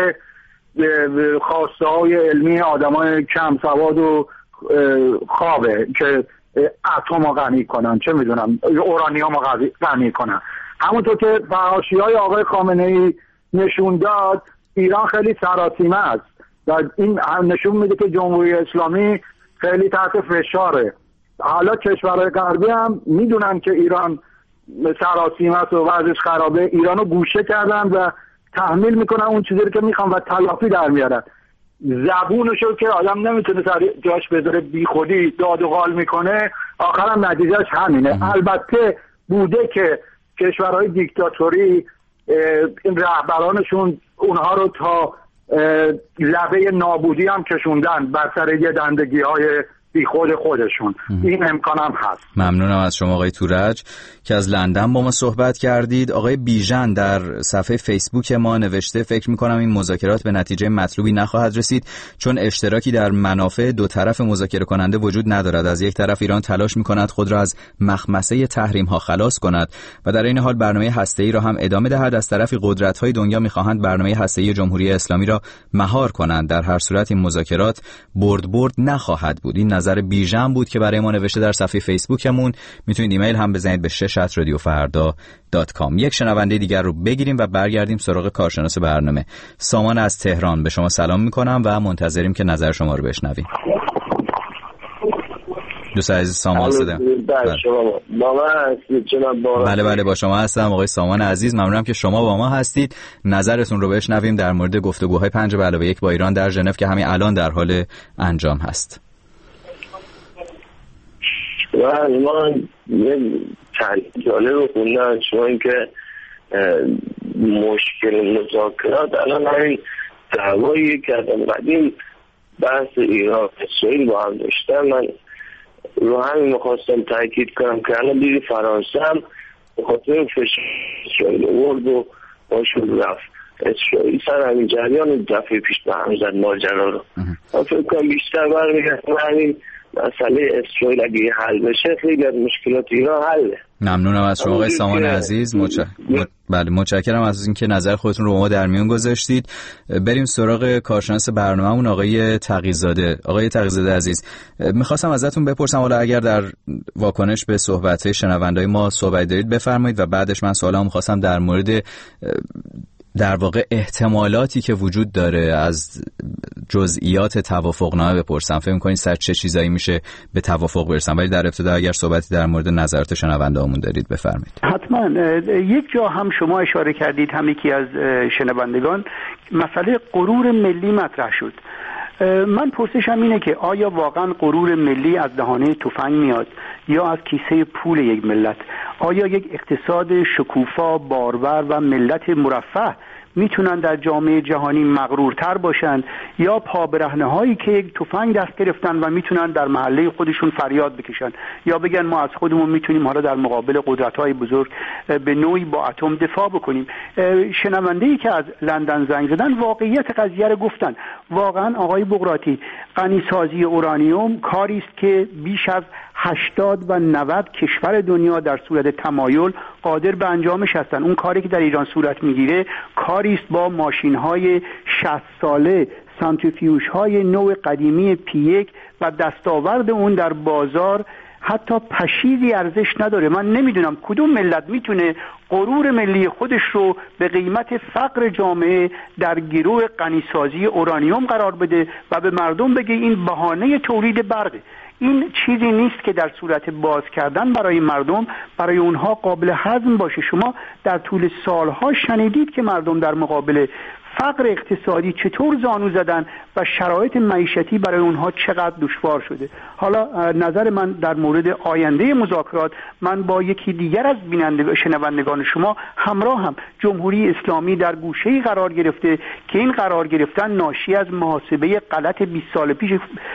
خواسته های علمی آدمای کم سواد و خوابه که اتم رو غنی کنن، چه میدونم اورانیوم رو غنی کنن. همونطور که فحاشی‌های آقای خامنه‌ای نشون داد ایران خیلی سراسیمه است و این نشون میده که جمهوری اسلامی خیلی تحت فشاره. حالا کشورهای غربی هم میدونن که ایران سراسیمه است و وضعش خرابه، ایرانو گوشه کردن و تحمیل میکنن اون چیزی که میخوان و تلافی در میارن. زبونشو که آدم نمیتونه سر جاش بذاره بی خودی داد و قال میکنه، آخرم نتیجهش همینه. البته بوده که کشورهای دیکتاتوری این رهبرانشون اونها رو تا لبه نابودی هم کشوندن بر سر یه دندگی های بی خود خودشون. این امکان هم هست. ممنونم از شما آقای تورج که از لندن با ما صحبت کردید. آقای بیژن در صفحه فیسبوک ما نوشته فکر می‌کنم این مذاکرات به نتیجه مطلوبی نخواهد رسید چون اشتراکی در منافع دو طرف مذاکره کننده وجود ندارد. از یک طرف ایران تلاش می‌کند خود را از مخمسه تحریم‌ها خلاص کند و در این حال برنامه هسته‌ای را هم ادامه دهد. از طرفی قدرت‌های دنیا می‌خواهند برنامه هسته‌ای جمهوری اسلامی را مهار کنند. در هر صورت این مذاکرات برد برد نخواهد بود. این نظر بیژن بود که برای ما نوشته در صفحه فیسبوکمون. میتونید ایمیل هم بزنید به شش ات رادیو فردا دات کام. یک شنونده دیگر رو بگیریم و برگردیم سراغ کارشناس برنامه. سامان از تهران، به شما سلام میکنم و منتظریم که نظر شما رو بشنویم. دوست عزیز سامان صدا. بله بله با شما هستم آقای سامان عزیز. ممنونم که شما با ما هستید. نظرتون رو بشنویم در مورد گفتگوهای پنج به علاوه یک با ایران در ژنو که همین الان در حال انجام هست. و ما یه تحلیل جالب رو خوندن شما این که مشکل مذاکرات الان همین دعوایی که از قدیم بحث ایران اسرائیل با هم داشتن. من رو همین میخواستم تاکید کنم که الان دیدی فرانسه هم به خاطر فشار اسرائیل آورد و باشون رفت. اسرائیل سر همین جریان دفعه پیش به هم زد ماجرا رو. من فکر کنم بیشتر برمیگردم همین مسئله اسرائیل اگه حل بشه خیلی از مشکلات ایران حله. ممنونم از شما آقای سامان عزیز. مچ... بله متشکرم از اینکه نظر خودتون رو با ما در میون گذاشتید. بریم سراغ کارشناس برنامه‌مون آقای تقی‌زاده. آقای تقی‌زاده عزیز، می‌خواستم ازتون بپرسم حالا اگر در واکنش به صحبت‌های شنونده‌های ما صحبت دارید بفرمایید و بعدش من سوالامو می‌خواستم در مورد در واقع احتمالاتی که وجود داره از جزئیات توافقنامه بپرسم. فکر می‌کنید سر چه چیزایی میشه به توافق برسن؟ ولی در ابتدا اگر صحبتی در مورد نظرات شنونده‌هامون دارید بفرمایید. حتما. یک جا هم شما اشاره کردید، هم یکی از شنوندگان، مسئله غرور ملی مطرح شد. من پرسشم اینه که آیا واقعا غرور ملی از دهانه تفنگ میاد یا از کیسه پول یک ملت؟ آیا یک اقتصاد شکوفا، بارور و ملت مرفه میتونن در جامعه جهانی مغرورتر باشن یا پابرهنه هایی که یک تفنگ دست گرفتن و میتونن در محله خودشون فریاد بکشن یا بگن ما از خودمون میتونیم حالا در مقابل قدرت های بزرگ به نوعی با اتم دفاع بکنیم؟ شنونده‌ای که از لندن زنگ زدن واقعیت قضیه رو گفتن. واقعا آقای بقراطی، غنیسازی اورانیوم کاری است که بیش از هشتاد و نود کشور دنیا در صورت تمایل قادر به انجامش هستن. اون کاری که در ایران صورت میگیره کاری است با ماشین‌های شصت ساله، سانتریفیوژهای نوع قدیمی پی یک و دستاورد اون در بازار حتی پشیزی ارزش نداره. من نمیدونم کدوم ملت میتونه غرور ملی خودش رو به قیمت فقر جامعه در گروه غنیسازی اورانیوم قرار بده و به مردم بگه این بهانه تولید برقه. این چیزی نیست که در صورت باز کردن برای مردم برای اونها قابل هضم باشه. شما در طول سالها شنیدید که مردم در مقابل فقر اقتصادی چطور زانو زدن و شرایط معیشتی برای اونها چقدر دشوار شده. حالا نظر من در مورد آینده مذاکرات، من با یکی دیگر از بینندگان شنوندگان شما همراه هم جمهوری اسلامی در گوشه‌ای قرار گرفته که این قرار گرفتن ناشی از محاسبه غلط بیست سال پیش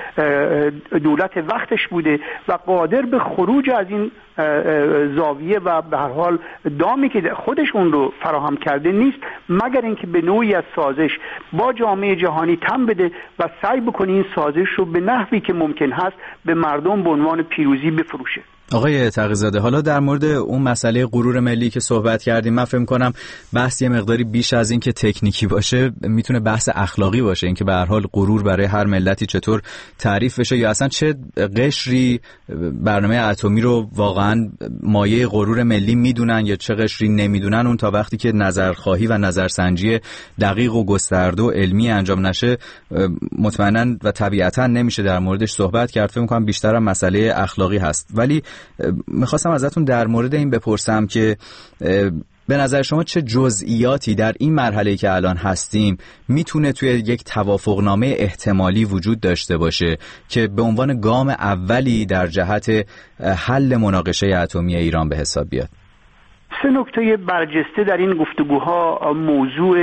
دولت وقتش بوده و قادر به خروج از این زاویه و به هر حال دامی که خودش اون رو فراهم کرده نیست مگر اینکه به نوعی از سازش با جامعه جهانی تن بده و سعی بکنه این سازش رو به نحوی که ممکن هست به مردم به عنوان پیروزی بفروشه. آقای تقی‌زاده، حالا در مورد اون مسئله غرور ملی که صحبت کردیم، من فکر می‌کنم بحث یه مقداری بیش از این که تکنیکی باشه میتونه بحث اخلاقی باشه، اینکه به هر حال غرور برای هر ملتی چطور تعریف بشه یا اصلا چه قشری برنامه اتمی رو واقعا مایه غرور ملی میدونن یا چه قشری نمیدونن. اون تا وقتی که نظرخواهی و نظرسنجی دقیق و گسترده و علمی انجام نشه مطمئنا و طبیعتا نمیشه در موردش صحبت کرد. فکر می‌کنم بیشتر هم مسئله اخلاقی هست. ولی میخواستم ازتون در مورد این بپرسم که به نظر شما چه جزئیاتی در این مرحله‌ای که الان هستیم میتونه توی یک توافقنامه احتمالی وجود داشته باشه که به عنوان گام اولی در جهت حل مناقشه اتمی ایران به حساب بیاد؟ سه نکته برجسته در این گفتگوها موضوع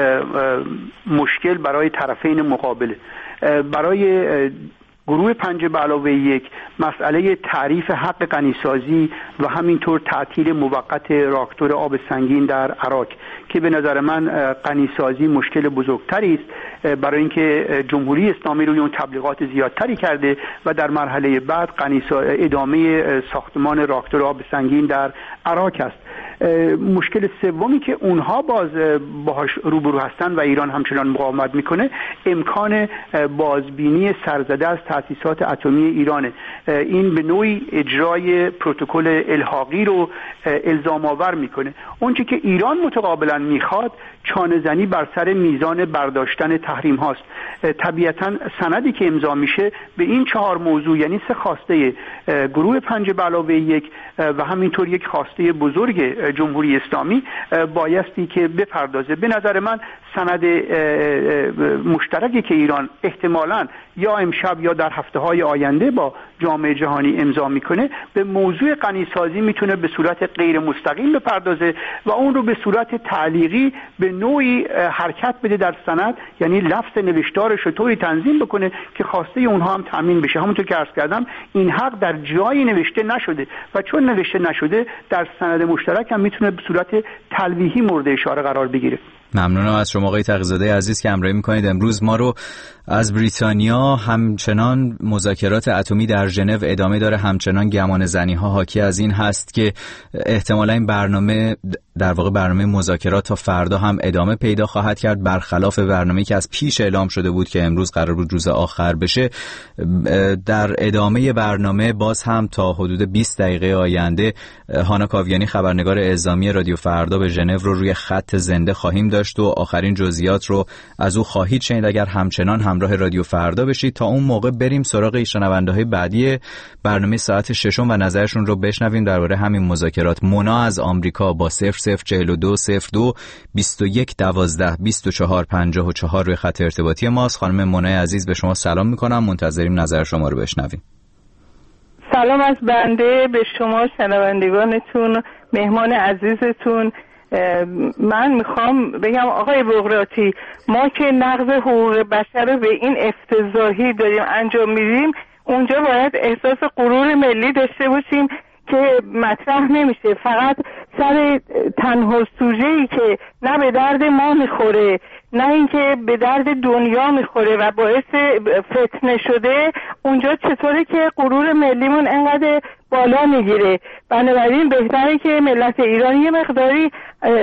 مشکل برای طرفین مقابل. برای گروه پنج به علاوه یک مسئله تعریف حق غنیسازی و همینطور تعطیل موقت راکتور آب سنگین در عراق که به نظر من غنیسازی مشکل بزرگتری است، برای اینکه جمهوری اسلامی روی اون تبلیغات زیادتری کرده و در مرحله بعد ادامه ساختمان راکتور آب سنگین در عراق است. مشکل سومی که اونها باز باهاش روبرو هستن و ایران همچنان مقاومت میکنه امکان بازبینی سرزده از تأسیسات اتمی ایرانه. این به نوعی اجرای پروتکل الحاقی رو الزام آور میکنه. اونچه که ایران متقابلا میخواد چانه زنی بر سر میزان برداشتن تحریم هاست. طبیعتا سندی که امضا میشه به این چهار موضوع، یعنی سه خواسته گروه پنج به علاوه یک و همینطور یک خواسته بزرگ جمهوری اسلامی بایستی که بپردازه. به نظر من سند مشترکی که ایران احتمالاً یا امشب یا در هفته‌های آینده با جامعه جهانی امضا میکنه به موضوع غنیسازی میتونه به صورت غیر مستقیم بپردازه و اون رو به صورت تعلیقی به نوعی حرکت بده در سند، یعنی لفظ نوشتارش رو طوری تنظیم بکنه که خواسته اونها هم تامین بشه. همونطور که عرض کردم این حق در جایی نوشته نشده و چون نوشته نشده در سند مشترک هم میتونه به صورت تلویحی مورد اشاره قرار بگیره. ممنونم از شما آقای تقی‌زاده عزیز که همراهی میکنید. امروز ما رو از بریتانیا همچنان مذاکرات اتمی در ژنو ادامه داره، همچنان گمان زنی ها حاکی از این هست که احتمالا این برنامه در واقع برنامه مذاکرات تا فردا هم ادامه پیدا خواهد کرد، برخلاف برنامه‌ای که از پیش اعلام شده بود که امروز قرار بود روز آخر بشه. در ادامه برنامه باز هم تا حدود بیست دقیقه آینده هانا کاویانی خبرنگار اعزامی رادیو فردا به ژنو رو روی خط زنده خواهیم داشت و آخرین جزئیات رو از او خواهید شنید اگر همچنان همراه رادیو فردا بشید. تا اون موقع بریم سراغ شنونده‌های بعدی برنامه ساعت ششم و نظرشون رو بشنویم درباره همین مذاکرات. مونا از آمریکا با صفر صفر چهل و دو صفر دو بیست و یک دوازده بیست و چهار پنجاه و چهار روی خط ارتباطی ماست. خانم مونای عزیز به شما سلام میکنم، منتظریم نظر شما رو بشنویم. سلام از بنده به شما شنوندگانتون، مهمان عزیزتون. من میخوام بگم آقای بغراتی، ما که نقض حقوق بشر رو به این افتضاحی داریم انجام میدیم، اونجا باید احساس غرور ملی داشته باشیم که مطرح نمیشه. فقط سر تنها سوژه‌ای که نه به درد ما میخوره نه اینکه به درد دنیا میخوره و باعث فتنه شده، اونجا چطوره که غرور ملیمون انقدر بالا میگیره؟ بنابراین بهتره که ملت ایران یه مقداری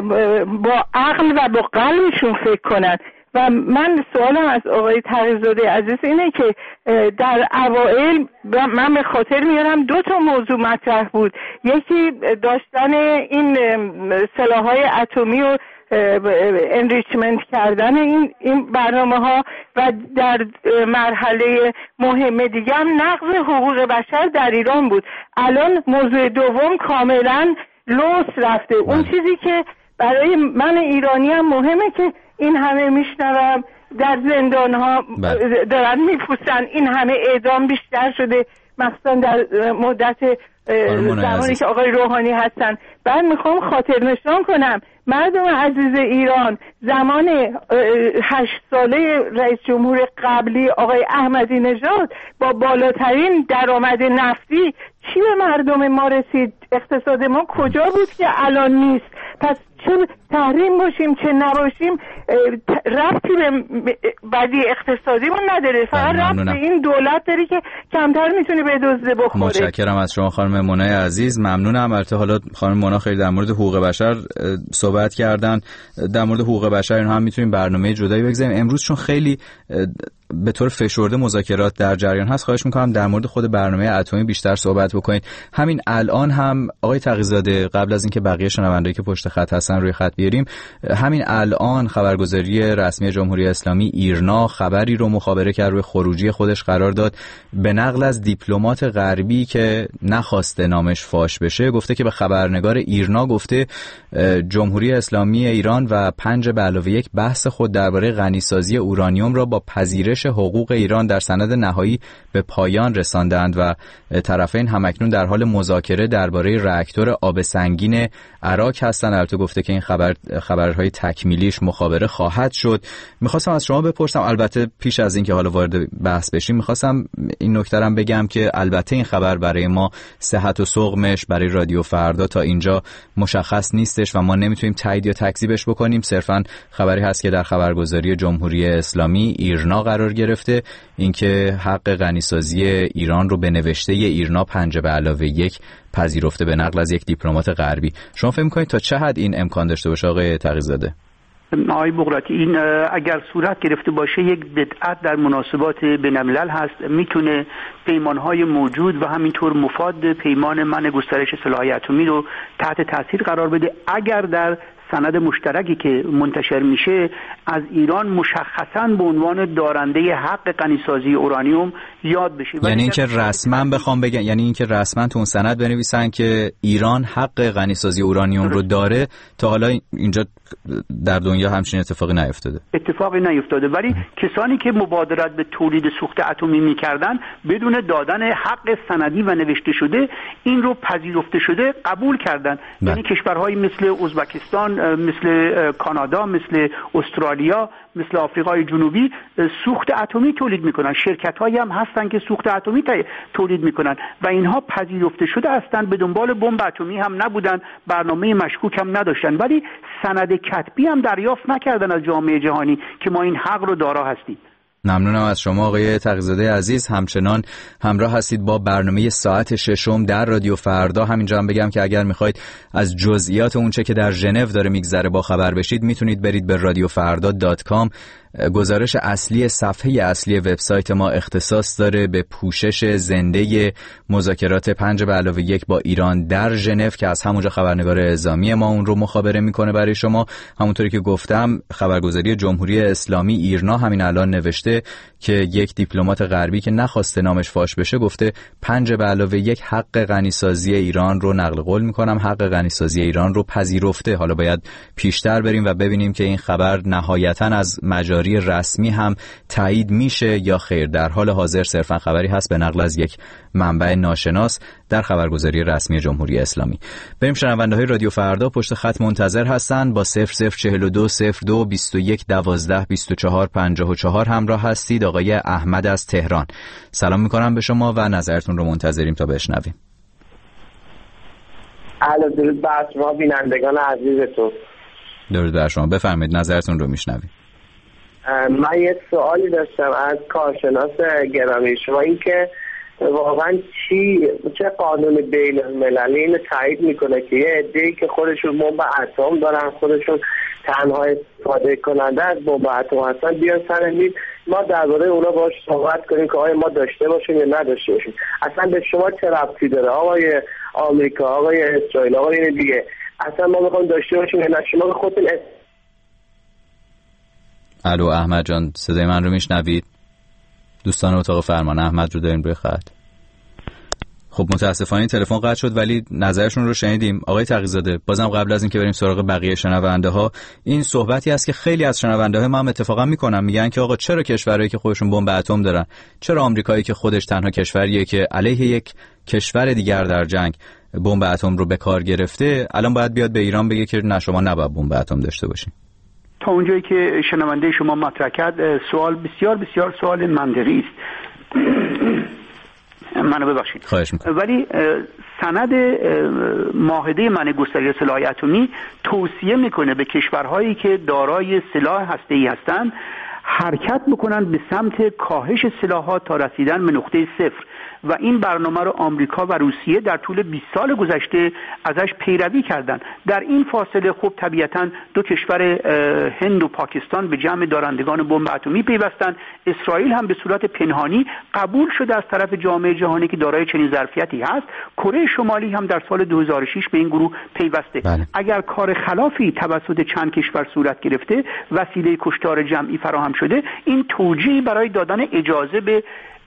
با عقل و با قلبشون فکر کنن. و من سوالم از آقای تقی‌زاده عزیز اینه که در اوائل من به خاطر میارم دو تا موضوع مطرح بود، یکی داشتن این سلاح‌های اتمی و انریچمنت کردن این این برنامه ها و در مرحله مهم دیگه هم نقض حقوق بشر در ایران بود. الان موضوع دوم کاملا لوس رفته. اون چیزی که برای من ایرانی هم مهمه که این همه میشنوم در زندان ها دارن میپوسن، این همه اعدام بیشتر شده مخصوصا در مدت زمانی که آقای روحانی هستن. بعد میخوام خاطر نشان کنم مردم عزیز ایران، زمان هشت ساله رئیس جمهور قبلی آقای احمدی نژاد با بالاترین درآمد نفتی چی به مردم ما رسید؟ اقتصاد ما کجا بود که الان نیست؟ پس چه تحریم باشیم چه نباشیم ربطی به بدی اقتصادیمون نداره، فقط ربط به این دولت داری که کمتر میتونه بدزده بخوره. متشکرم از شما خانم مونای عزیز، ممنونم. البته حالا خانم مونا خیلی در مورد حقوق بشر صحبت کردن، در مورد حقوق بشر اینها هم میتونیم برنامه جدایی بگذاریم. امروز چون خیلی به طور فشرده مذاکرات در جریان هست، خواهش میکنم در مورد خود برنامه اتمی بیشتر صحبت بکنید. همین الان هم آقای تقی‌زاده، قبل از اینکه بقیه شنوندهایی که پشت خط هستن روی خط بیاریم، همین الان خبرگزاری رسمی جمهوری اسلامی ایرنا خبری رو مخابره کرد، روی خروجی خودش قرار داد. به نقل از دیپلمات غربی که نخواسته نامش فاش بشه گفته که به خبرنگار ایرنا گفته جمهوری اسلامی ایران و پنج به علاوه یک بحث خود درباره غنیسازی اورانیوم را با پذیرش حقوق ایران در سند نهایی به پایان رساندند و طرفین همکنون در حال مذاکره درباره راکتور آب سنگین عراق هستند. البته گفته که این خبر خبرهای تکمیلیش مخابره خواهد شد. میخواستم از شما بپرسم، البته پیش از اینکه حالا وارد بحث بشیم میخواستم این نکته رو بگم که البته این خبر برای ما صحت و سقمش برای رادیو فردا تا اینجا مشخص نیستش و ما نمیتونیم تایید یا تکذیبش بکنیم، صرفا خبری هست که در خبرگزاری جمهوری اسلامی ایرنا قرار گرفته، اینکه حق غنیسازی ایران رو به نوشته ایرنا پنج به علاوه یک پذیرفته به نقل از یک دیپلمات غربی. شما فکر می‌کنید تا چه حد این امکان داشته باشه آقای تقی‌زاده؟ آقای بغراتی، این اگر صورت گرفته باشه یک بدعت در مناسبات بین‌الملل هست، میتونه پیمانهای موجود و همینطور مفاد پیمان منع گسترش سلاح اتمی رو تحت تاثیر قرار بده. اگر در سند مشترکی که منتشر میشه از ایران مشخصاً به عنوان دارنده حق غنیسازی اورانیوم یاد بشه، یعنی اینکه رسما بخوام بگن، یعنی اینکه رسما تو اون سند بنویسن که ایران حق غنیسازی اورانیوم رو داره. تا حالا اینجا در دنیا همچین اتفاقی نیفتاده. اتفاقی نیفتاده، ولی کسانی که مبادرت به تولید سوخت اتمی میکردن بدون دادن حق سندی و نوشته شده این رو پذیرفته شده قبول کردن. یعنی کشورهایی مثل ازبکستان، مثل کانادا، مثل استرالیا، مثل آفریقای جنوبی سوخت اتمی تولید میکنن. شرکت‌هایی هم هستن که سوخت اتمی تولید میکنن و اینها پذیرفته شده هستن، به دنبال بمب اتمی هم نبودن، برنامه مشکوک هم نداشتن، ولی سند کتبی هم دریافت نکردن از جامعه جهانی که ما این حق رو دارا هستیم. ممنونم از شما آقای تقی‌زاده عزیز. همچنان همراه هستید با برنامه ساعت ششم در رادیو فردا. همینجا هم بگم که اگر میخواید از جزئیات اونچه که در ژنو داره میگذره با خبر بشید میتونید برید به رادیو فردا دات کام. گزارش اصلی صفحه اصلی وبسایت ما اختصاص داره به پوشش زنده مذاکرات پنج به علاوه یک با ایران در ژنو که از همونجا خبرنگار اعزامی ما اون رو مخابره میکنه برای شما. همونطوری که گفتم خبرگزاری جمهوری اسلامی ایرنا همین الان نوشته که یک دیپلمات غربی که نخواسته نامش فاش بشه گفته پنج به علاوه یک حق غنیسازی ایران رو نقل قول میکنم، حق غنیسازی ایران رو پذیرفته. حالا باید پیشتر بریم و ببینیم که این خبر نهایتاً از مجاری رسمی هم تایید میشه یا خیر. در حال حاضر صرفا خبری هست به نقل از یک منبع ناشناس در خبرگزاری رسمی جمهوری اسلامی. بریم شنونده های رادیو فردا پشت خط منتظر هستن با صفر صفر چهل و دو صفر دو بیست و یک دوازده بیست و چهار پنجاه و چهار همراه هستید. آقای احمد از تهران، سلام میکنم به شما و نظرتون رو منتظریم تا بشنویم. الو، درود بر شما بینندگان عزیزتون. درود بر شما، بفرمایید نظرتون رو میشنویم. من یک سوالی داشتم از کارشناس گرامی شما، این که واقعا چی چه قانون بین المللی اینو تایید میکنه که یه عده‌ای که خودشون بمب اتم دارن، خودشون تنها استفاده کننده از بمب اتم هستن، بیان سر میز ما درباره اونا باهاش صحبت کنیم که آیا ما داشته باشیم یا نداشته باشیم؟ اصلا به شما چه ربطی داره آقای آمریکا، آقای اسرائیل، آقای این دیگه؟ اصلا ما میخوایم داشته باشیم یا نه؟ شما به خودتون. الو احمد جان، صدای من رو میشنوید؟ دوستان اتاق فرمان احمد رو داریم روی خط. خب متاسفانه تلفن قطع شد ولی نظرشون رو شنیدیم. آقای تقی‌زاده، بازم قبل از اینکه بریم سراغ بقیه شنونده ها، این صحبتی است که خیلی از شنونده های ما هم اتفاقا میکنن، میگن که آقا چرا کشورهایی که خودشون بمب اتم دارن، چرا آمریکایی که خودش تنها کشوریه که علیه یک کشور دیگر در جنگ بمب اتم رو به کار گرفته، الان باید بیاد به ایران بگه که نه شما نباید بمب اتم داشته باشین؟ تا اونجایی که شنونده شما مطرح کرد سوال بسیار بسیار سوال منطقی است. منو ببخشید. خواهش میکنم. ولی سند معاهده منع گسترش سلاح اتمی توصیه میکنه به کشورهایی که دارای سلاح هسته‌ای هستند حرکت بکنن به سمت کاهش سلاحات تا رسیدن به نقطه صفر و این برنامه رو آمریکا و روسیه در طول بیست سال گذشته ازش پیروی کردند. در این فاصله خب طبیعتاً دو کشور هند و پاکستان به جمع دارندگان بمب اتمی پیوستند. اسرائیل هم به صورت پنهانی قبول شده از طرف جامعه جهانی که دارای چنین ظرفیتی هست. کره شمالی هم در سال دو هزار و شش به این گروه پیوسته. بله. اگر کار خلافی توسط چند کشور صورت گرفته، وسیله کشتار جمعی فراهم شده، این توجیهی برای دادن اجازه به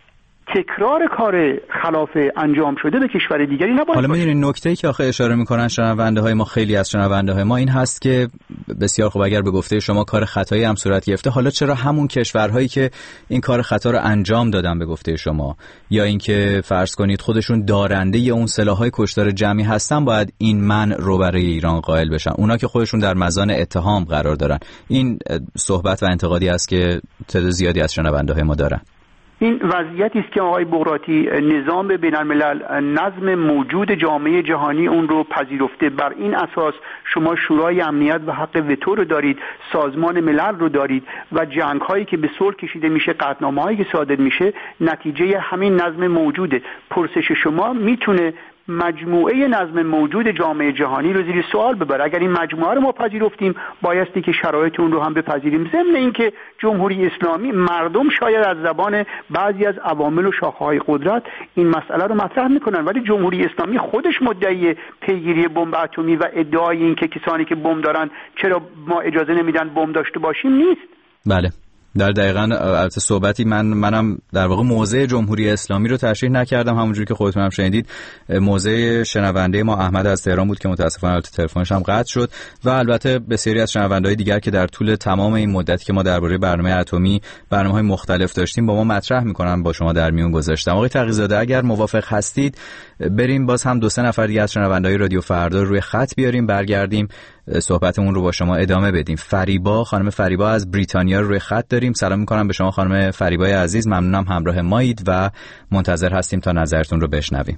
تکرار کار خلاف انجام شده به کشور دیگری نباید. حالا می‌دونید نکته‌ای که آخه اشاره می‌کنن شنونده‌های ما، خیلی از شنونده‌های ما، این هست که بسیار خوب اگر به گفته شما کار خطایی هم صورت گرفته، حالا چرا همون کشورهایی که این کار خطا رو انجام دادن به گفته شما، یا اینکه فرض کنید خودشون دارنده اون سلاح‌های کشتار جمعی هستن، باید این منع رو برای ایران قائل بشن، اونا که خودشون در مزان اتهام قرار دارن؟ این صحبت و انتقادی است که تعداد زیادی از شنونده‌های ما دارن. این وضعیتی است که آقای بغراتی نظام بین الملل، نظم موجود جامعه جهانی اون رو پذیرفته. بر این اساس شما شورای امنیت و حق وتو رو دارید، سازمان ملل رو دارید و جنگ هایی که به صلح کشیده میشه، قطعنامه هایی که صادر میشه، نتیجه همین نظم موجوده. پرسش شما میتونه مجموعه نظم موجود جامعه جهانی رو زیر سوال ببره. اگر این مجموعه رو ما پذیرفتیم، بایستی که شرایط اون رو هم بپذیریم. ضمن اینکه جمهوری اسلامی، مردم شاید از زبان بعضی از عوامل و شاخه‌های قدرت این مسئله رو مطرح میکنن، ولی جمهوری اسلامی خودش مدعی پیگیری بمب اتمی و ادعای این که کسانی که بمب دارن چرا ما اجازه نمیدن بمب داشته باشیم نیست. بله، در دقیقاً البته صحبتی من منم در واقع موضع جمهوری اسلامی رو تشریح نکردم، همونجوری که خودتون هم شنیدید موضع شنونده ما احمد از تهران بود که متاسفانه البته تلفنش هم قطع شد، و البته بسیاری از شنونده‌های دیگر که در طول تمام این مدتی که ما درباره برنامه اتمی برنامه‌های مختلف داشتیم با ما مطرح می‌کنن، با شما در میون گذاشتم. آقای تقی‌زاده اگر موافق هستید بریم باز هم دو سه نفر دیگه از شنونده‌های رادیو فردا روی خط بیاریم، برگردیم صحبتمون رو با شما ادامه بدیم. فریبا، خانم فریبا از بریتانیا روی خط داریم. سلام میکنم به شما خانم فریبای عزیز، ممنونم همراه مایید و منتظر هستیم تا نظرتون رو بشنویم.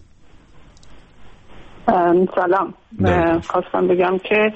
سلام. خواستم بگم که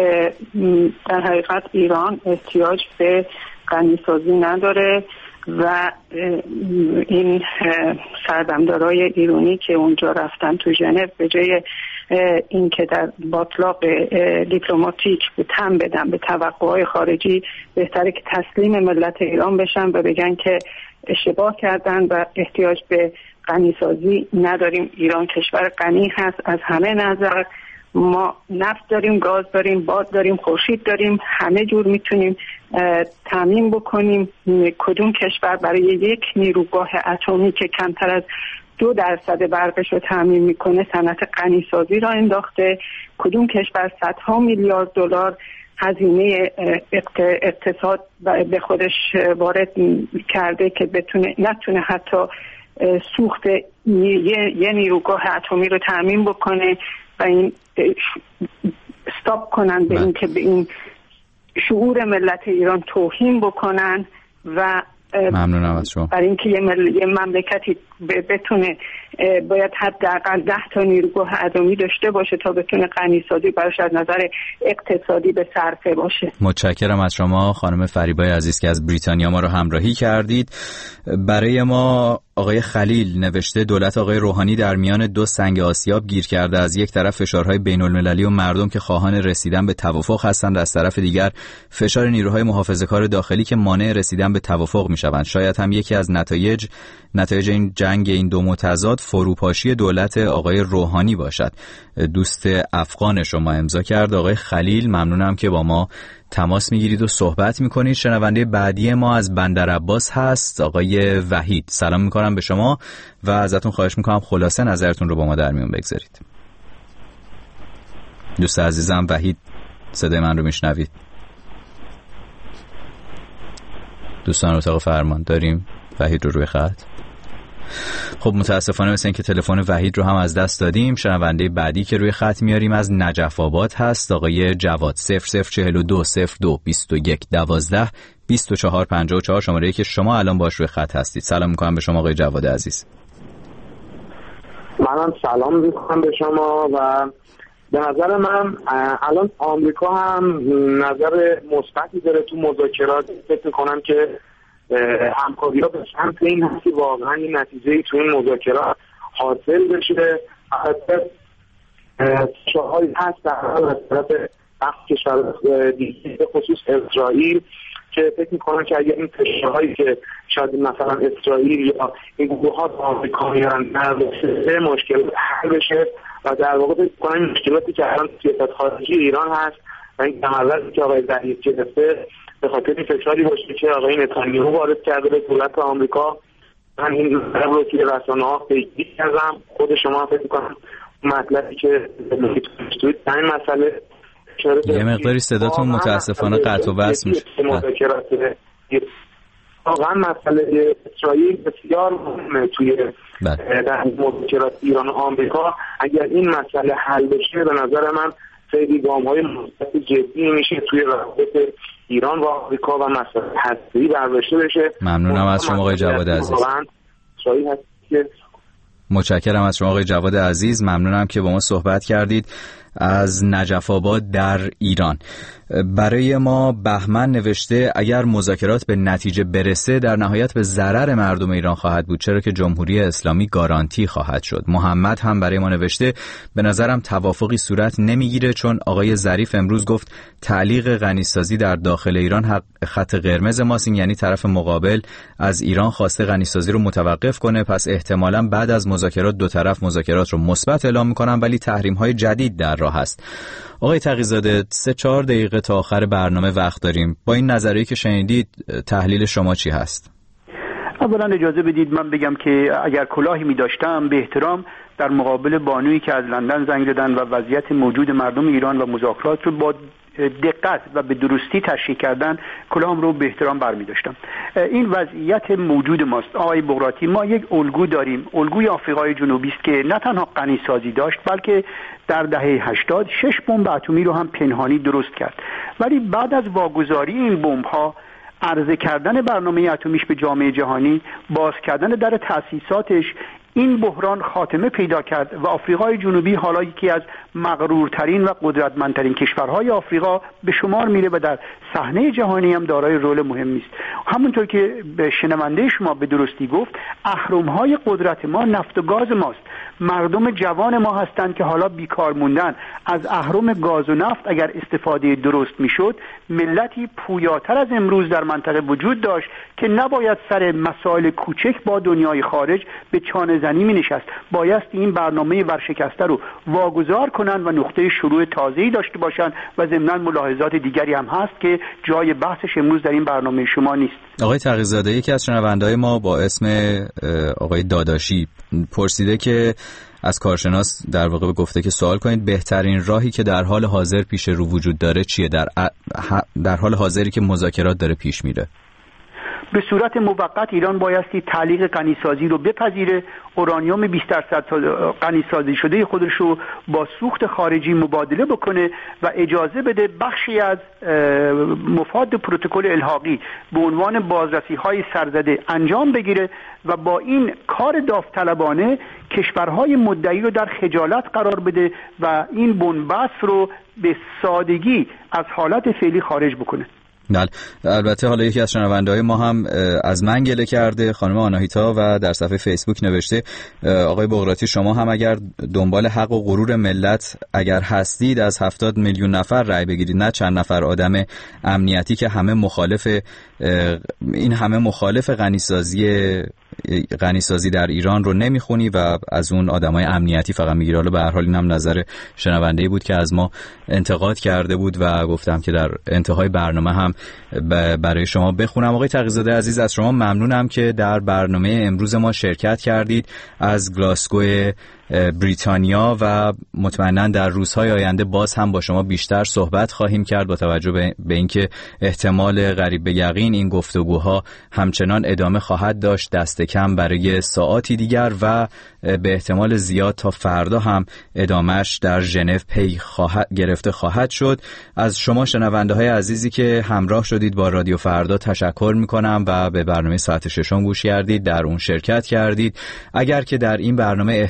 در حقیقت ایران احتیاج به غنیسازی نداره و این سردمدارای ایرانی که اونجا رفتن تو ژنو به جای این که در باطلاق دیپلماتیک به تن بدن به توقعهای خارجی، بهتره که تسلیم ملت ایران بشن و بگن که اشتباه کردن و احتیاج به غنیسازی نداریم. ایران کشور غنی هست از همه نظر. ما نفت داریم، گاز داریم، باد داریم، خورشید داریم، همه جور میتونیم تامین بکنیم. کدوم کشور برای یک نیروگاه اتمی که کمتر از دو درصد برقش رو تامین میکنه صنعت غنیسازی را انداخته؟ کدوم کشور صدها میلیارد دلار هزینه اقتصاد به خودش وارد کرده که بتونه نتونه حتی سوخت یه نیروگاه اتمی رو تامین بکنه؟ و این استاپ کنن به این که به این شعور ملت ایران توهین بکنن و ممنونم از شما. برای اینکه یه, مل... یه مملکتی ب... بتونه باید حداقل ده تا نیروگاه اتمی داشته باشه تا بتونه غنیسازی براش از نظر اقتصادی به صرفه باشه. متشکرم از شما خانم فریبای عزیز که از بریتانیا ما رو همراهی کردید. برای ما آقای خلیل نوشته دولت آقای روحانی در میان دو سنگ آسیاب گیر کرده. از یک طرف فشارهای بین المللی و مردم که خواهان رسیدن به توافق هستند، از طرف دیگر فشار نیروهای محافظه‌کار داخلی که مانع رسیدن به توافق میشوند. شاید هم یکی از نتایج نتایج این جنگ این دو متضاد فروپاشی دولت آقای روحانی باشد. دوست افغان شما امضا کرد آقای خلیل. ممنونم که با ما تماس میگیرید و صحبت میکنید. شنونده بعدی ما از بندر عباس هست آقای وحید. سلام میکنم به شما و ازتون خواهش میکنم خلاصه نظرتون رو با ما در میون بگذارید. دوست عزیزم وحید، صدای من رو میشنوید؟ دوستان اتاق فرمان داریم وحید رو روی خط؟ خب متاسفانه مثل این که تلفن وحید رو هم از دست دادیم. شنونده بعدی که روی خط میاریم از نجف آباد هست آقای جواد. صفر صفر چهل و دو صفر دو بیست و یک دوازده بیست و چهار پنجاه و چهار شماره‌ای که شما الان باش روی خط هستید. سلام میکنم به شما آقای جواد عزیز. منم سلام میکنم به شما و به نظر من الان آمریکا هم نظر مثبتی داره تو مذاکرات. فکر میکنم که همکاری‌ها به سمت این هست که واقعا این نتیجه‌ای تو این مذاکرات حاصل بشه. شاهایی هست در حال از طرف بخش کشورهای دیگه به خصوص اسرائیل که فکر میکنن که اگر این فشارهایی که شاید مثلا اسرائیل یا این گروه ها آمریکا میارن در مشکل حل بشه و در واقع فکر میکنن مشکلاتی که الان سیاست خارجی ایران هست و این عملیاتی که آقای ظریف گرفته به خاطر این فشاری باشه که آقای نتانیاهو وارد کرده به دولت آمریکا. من این رو توی رسانه‌ها پیگیری کردم، خود شما فکر میکنم مطلبی که توی این مسئله یه مقداری صداتون متاسفانه قطع و وصل میشه. واقعا مسئله اسرائیل بسیار مهمه توی در مذاکرات ایران و آمریکا. اگر این مسئله حل بشه به نظر من خیلی گام‌های مثبت جدی میشه توی روابط ایران و آمریکا و مسئله هسته‌ای برداشته بشه. ممنونم از شما آقای جواد عزیز. متشکرم از شما آقای جواد عزیز. ممنونم که با ما صحبت کردید از نجف آباد در ایران. برای ما بهمن نوشته اگر مذاکرات به نتیجه برسه در نهایت به ضرر مردم ایران خواهد بود، چرا که جمهوری اسلامی گارانتی خواهد شد. محمد هم برای ما نوشته به نظرم توافقی صورت نمیگیره چون آقای ظریف امروز گفت تعلیق غنیسازی در داخل ایران خط قرمز ماست، یعنی طرف مقابل از ایران خواسته غنیسازی رو متوقف کنه، پس احتمالاً بعد از مذاکرات دو طرف مذاکرات رو مثبت اعلام میکنن ولی تحریم‌های جدید در راه است. آقای تقی‌زاده سه چهار دقیقه تا آخر برنامه وقت داریم. با این نظریه که شنیدید تحلیل شما چی هست؟ اولا اجازه بدید من بگم که اگر کلاهی می داشتم به احترام در مقابل بانویی که از لندن زنگ زدن و وضعیت موجود مردم ایران و مذاکرات رو با دقت و به درستی تشریح کردن کلاهم رو به احترام برمی داشتم. این وضعیت موجود ماست. آقای بغراتی، ما یک الگو داریم، الگوی آفریقای جنوبی است که نه تنها غنی سازی داشت بلکه در دهه هشتاد شش بمب اتمی رو هم پنهانی درست کرد، ولی بعد از واگذاری این بمب ها، عرضه کردن برنامه اتمیش به جامعه جهانی، باز کردن در تأسیساتش، این بحران خاتمه پیدا کرد و آفریقای جنوبی حالا یکی از مغرورترین و قدرتمندترین کشورهای آفریقا به شمار میره و در صحنه جهانی هم دارای رول مهمی است. همونطور که به شنونده شما به درستی گفت، اهرم‌های قدرت ما نفت و گاز ماست. مردم جوان ما هستند که حالا بیکار موندن. از اهرم گاز و نفت اگر استفاده درست میشد، ملتی پویاتر از امروز در منطقه وجود داشت که نباید سر مسائل کوچک با دنیای خارج به چانه زنی می نشست. بایست این برنامه ورشکسته رو واگذار کنن و نقطه شروع تازه‌ای داشته باشن و ضمناً ملاحظات دیگری هم هست که جای بحثش امروز در این برنامه شما نیست. آقای تقی‌زاده، یکی از شنونده‌های ما با اسم آقای داداشی پرسیده که از کارشناس در واقع گفته که سوال کنید بهترین راهی که در حال حاضر پیش رو وجود داره چیه در در حال حاضری که مذاکرات داره پیش میره؟ به صورت موقت ایران بایستی تعلیق غنیسازی رو بپذیره، اورانیوم بیست درصد غنیسازی شده خودش رو با سوخت خارجی مبادله بکنه و اجازه بده بخشی از مفاد پروتکل الحاقی به عنوان بازرسی‌های سرزده انجام بگیره و با این کار داوطلبانه کشورهای مدعی رو در خجالت قرار بده و این بنبست رو به سادگی از حالت فعلی خارج بکنه. بله، البته حالا یکی از شنونده‌های ما هم از من گله کرده، خانم آناهیتا، و در صفحه فیسبوک نوشته آقای بغراتی شما هم اگر دنبال حق و غرور ملت اگر هستید از هفتاد میلیون نفر رأی بگیرید، نه چند نفر آدم امنیتی که همه مخالف این همه مخالف غنیسازی غنیسازی در ایران رو نمیخونی و از اون آدمای امنیتی فقط میگیری. حالا به هر حال اینم نظر شنونده‌ای بود که از ما انتقاد کرده بود و گفتم که در انتهای برنامه هم برای شما بخونم. آقای تقی‌زاده عزیز، از شما ممنونم که در برنامه امروز ما شرکت کردید از گلاسگو بریتانیا و مطمئنا در روزهای آینده باز هم با شما بیشتر صحبت خواهیم کرد با توجه به اینکه احتمال قریب به یقین این گفتگوها همچنان ادامه خواهد داشت، دست کم برای ساعاتی دیگر و به احتمال زیاد تا فردا هم ادامهش در ژنو پی خواهد گرفته خواهد شد. از شما شنونده های عزیزی که همراه شدید با رادیو فردا تشکر میکنم و به برنامه ساعت ششم گوش کردید، در اون شرکت کردید. اگر که در این برنامه احتمالاً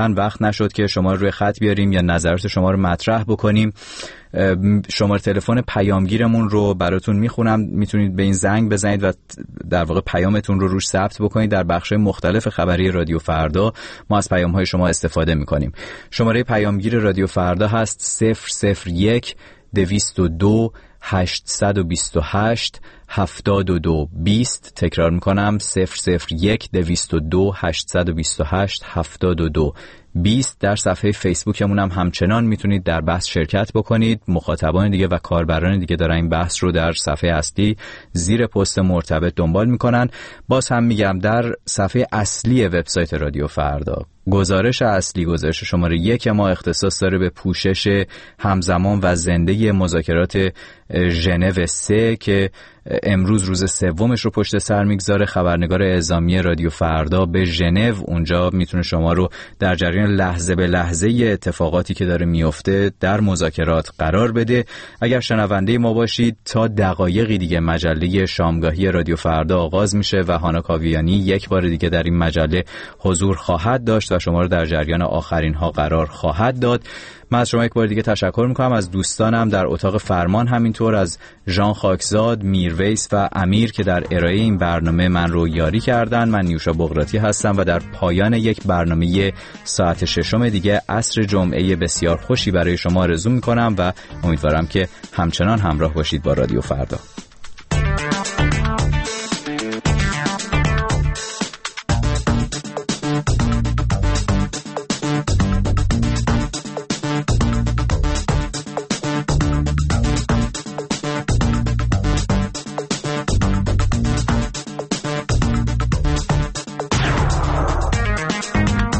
واقعا وقت نشد که شما رو روی خط بیاریم یا نظرات شما رو مطرح بکنیم، شماره تلفن پیامگیرمون رو براتون میخونم، میتونید به این زنگ بزنید و در واقع پیامتون رو روش ثبت بکنید. در بخش‌های مختلف خبری رادیو فردا ما از پیام‌های شما استفاده میکنیم. شماره پیامگیر رادیو فردا هست صفر صفر یک دویست و دو هشتصد و بیست و هشت هفتاد و دو بیست. تکرار میکنم صفر صفر یک دویست و دو هشتصد و بیست و هشت هفتاد و دو بیست. در صفحه فیسبوکمون هم همچنان میتونید در بحث شرکت بکنید. مخاطبان دیگه و کاربران دیگه دارن این بحث رو در صفحه اصلی زیر پست مرتبط دنبال میکنن. باز هم میگم در صفحه اصلی وبسایت رادیو فردا گزارش اصلی، گزارش شماره یک ما اختصاص داره به پوشش همزمان و زنده مذاکرات ژنو سه که امروز روز سومش رو پشت سر میگذاره. خبرنگار اعزامی رادیو فردا به ژنو اونجا میتونه شما رو در جریان لحظه به لحظه اتفاقاتی که داره میفته در مذاکرات قرار بده. اگر شنونده ما باشید تا دقایقی دیگه مجله شامگاهی رادیو فردا آغاز میشه و هانا کاویانی یک بار دیگه در این مجله حضور خواهد داشت و شما رو در جریان آخرین ها قرار خواهد داد. من از شما یک بار دیگه تشکر میکنم، از دوستانم در اتاق فرمان، همینطور از ژان خاکزاد، میرویس و امیر که در ارائه این برنامه من رو یاری کردن. من نیوشا بغراتی هستم و در پایان یک برنامه ساعت ششم دیگه عصر جمعه بسیار خوشی برای شما آرزو میکنم و امیدوارم که همچنان همراه باشید با رادیو فردا.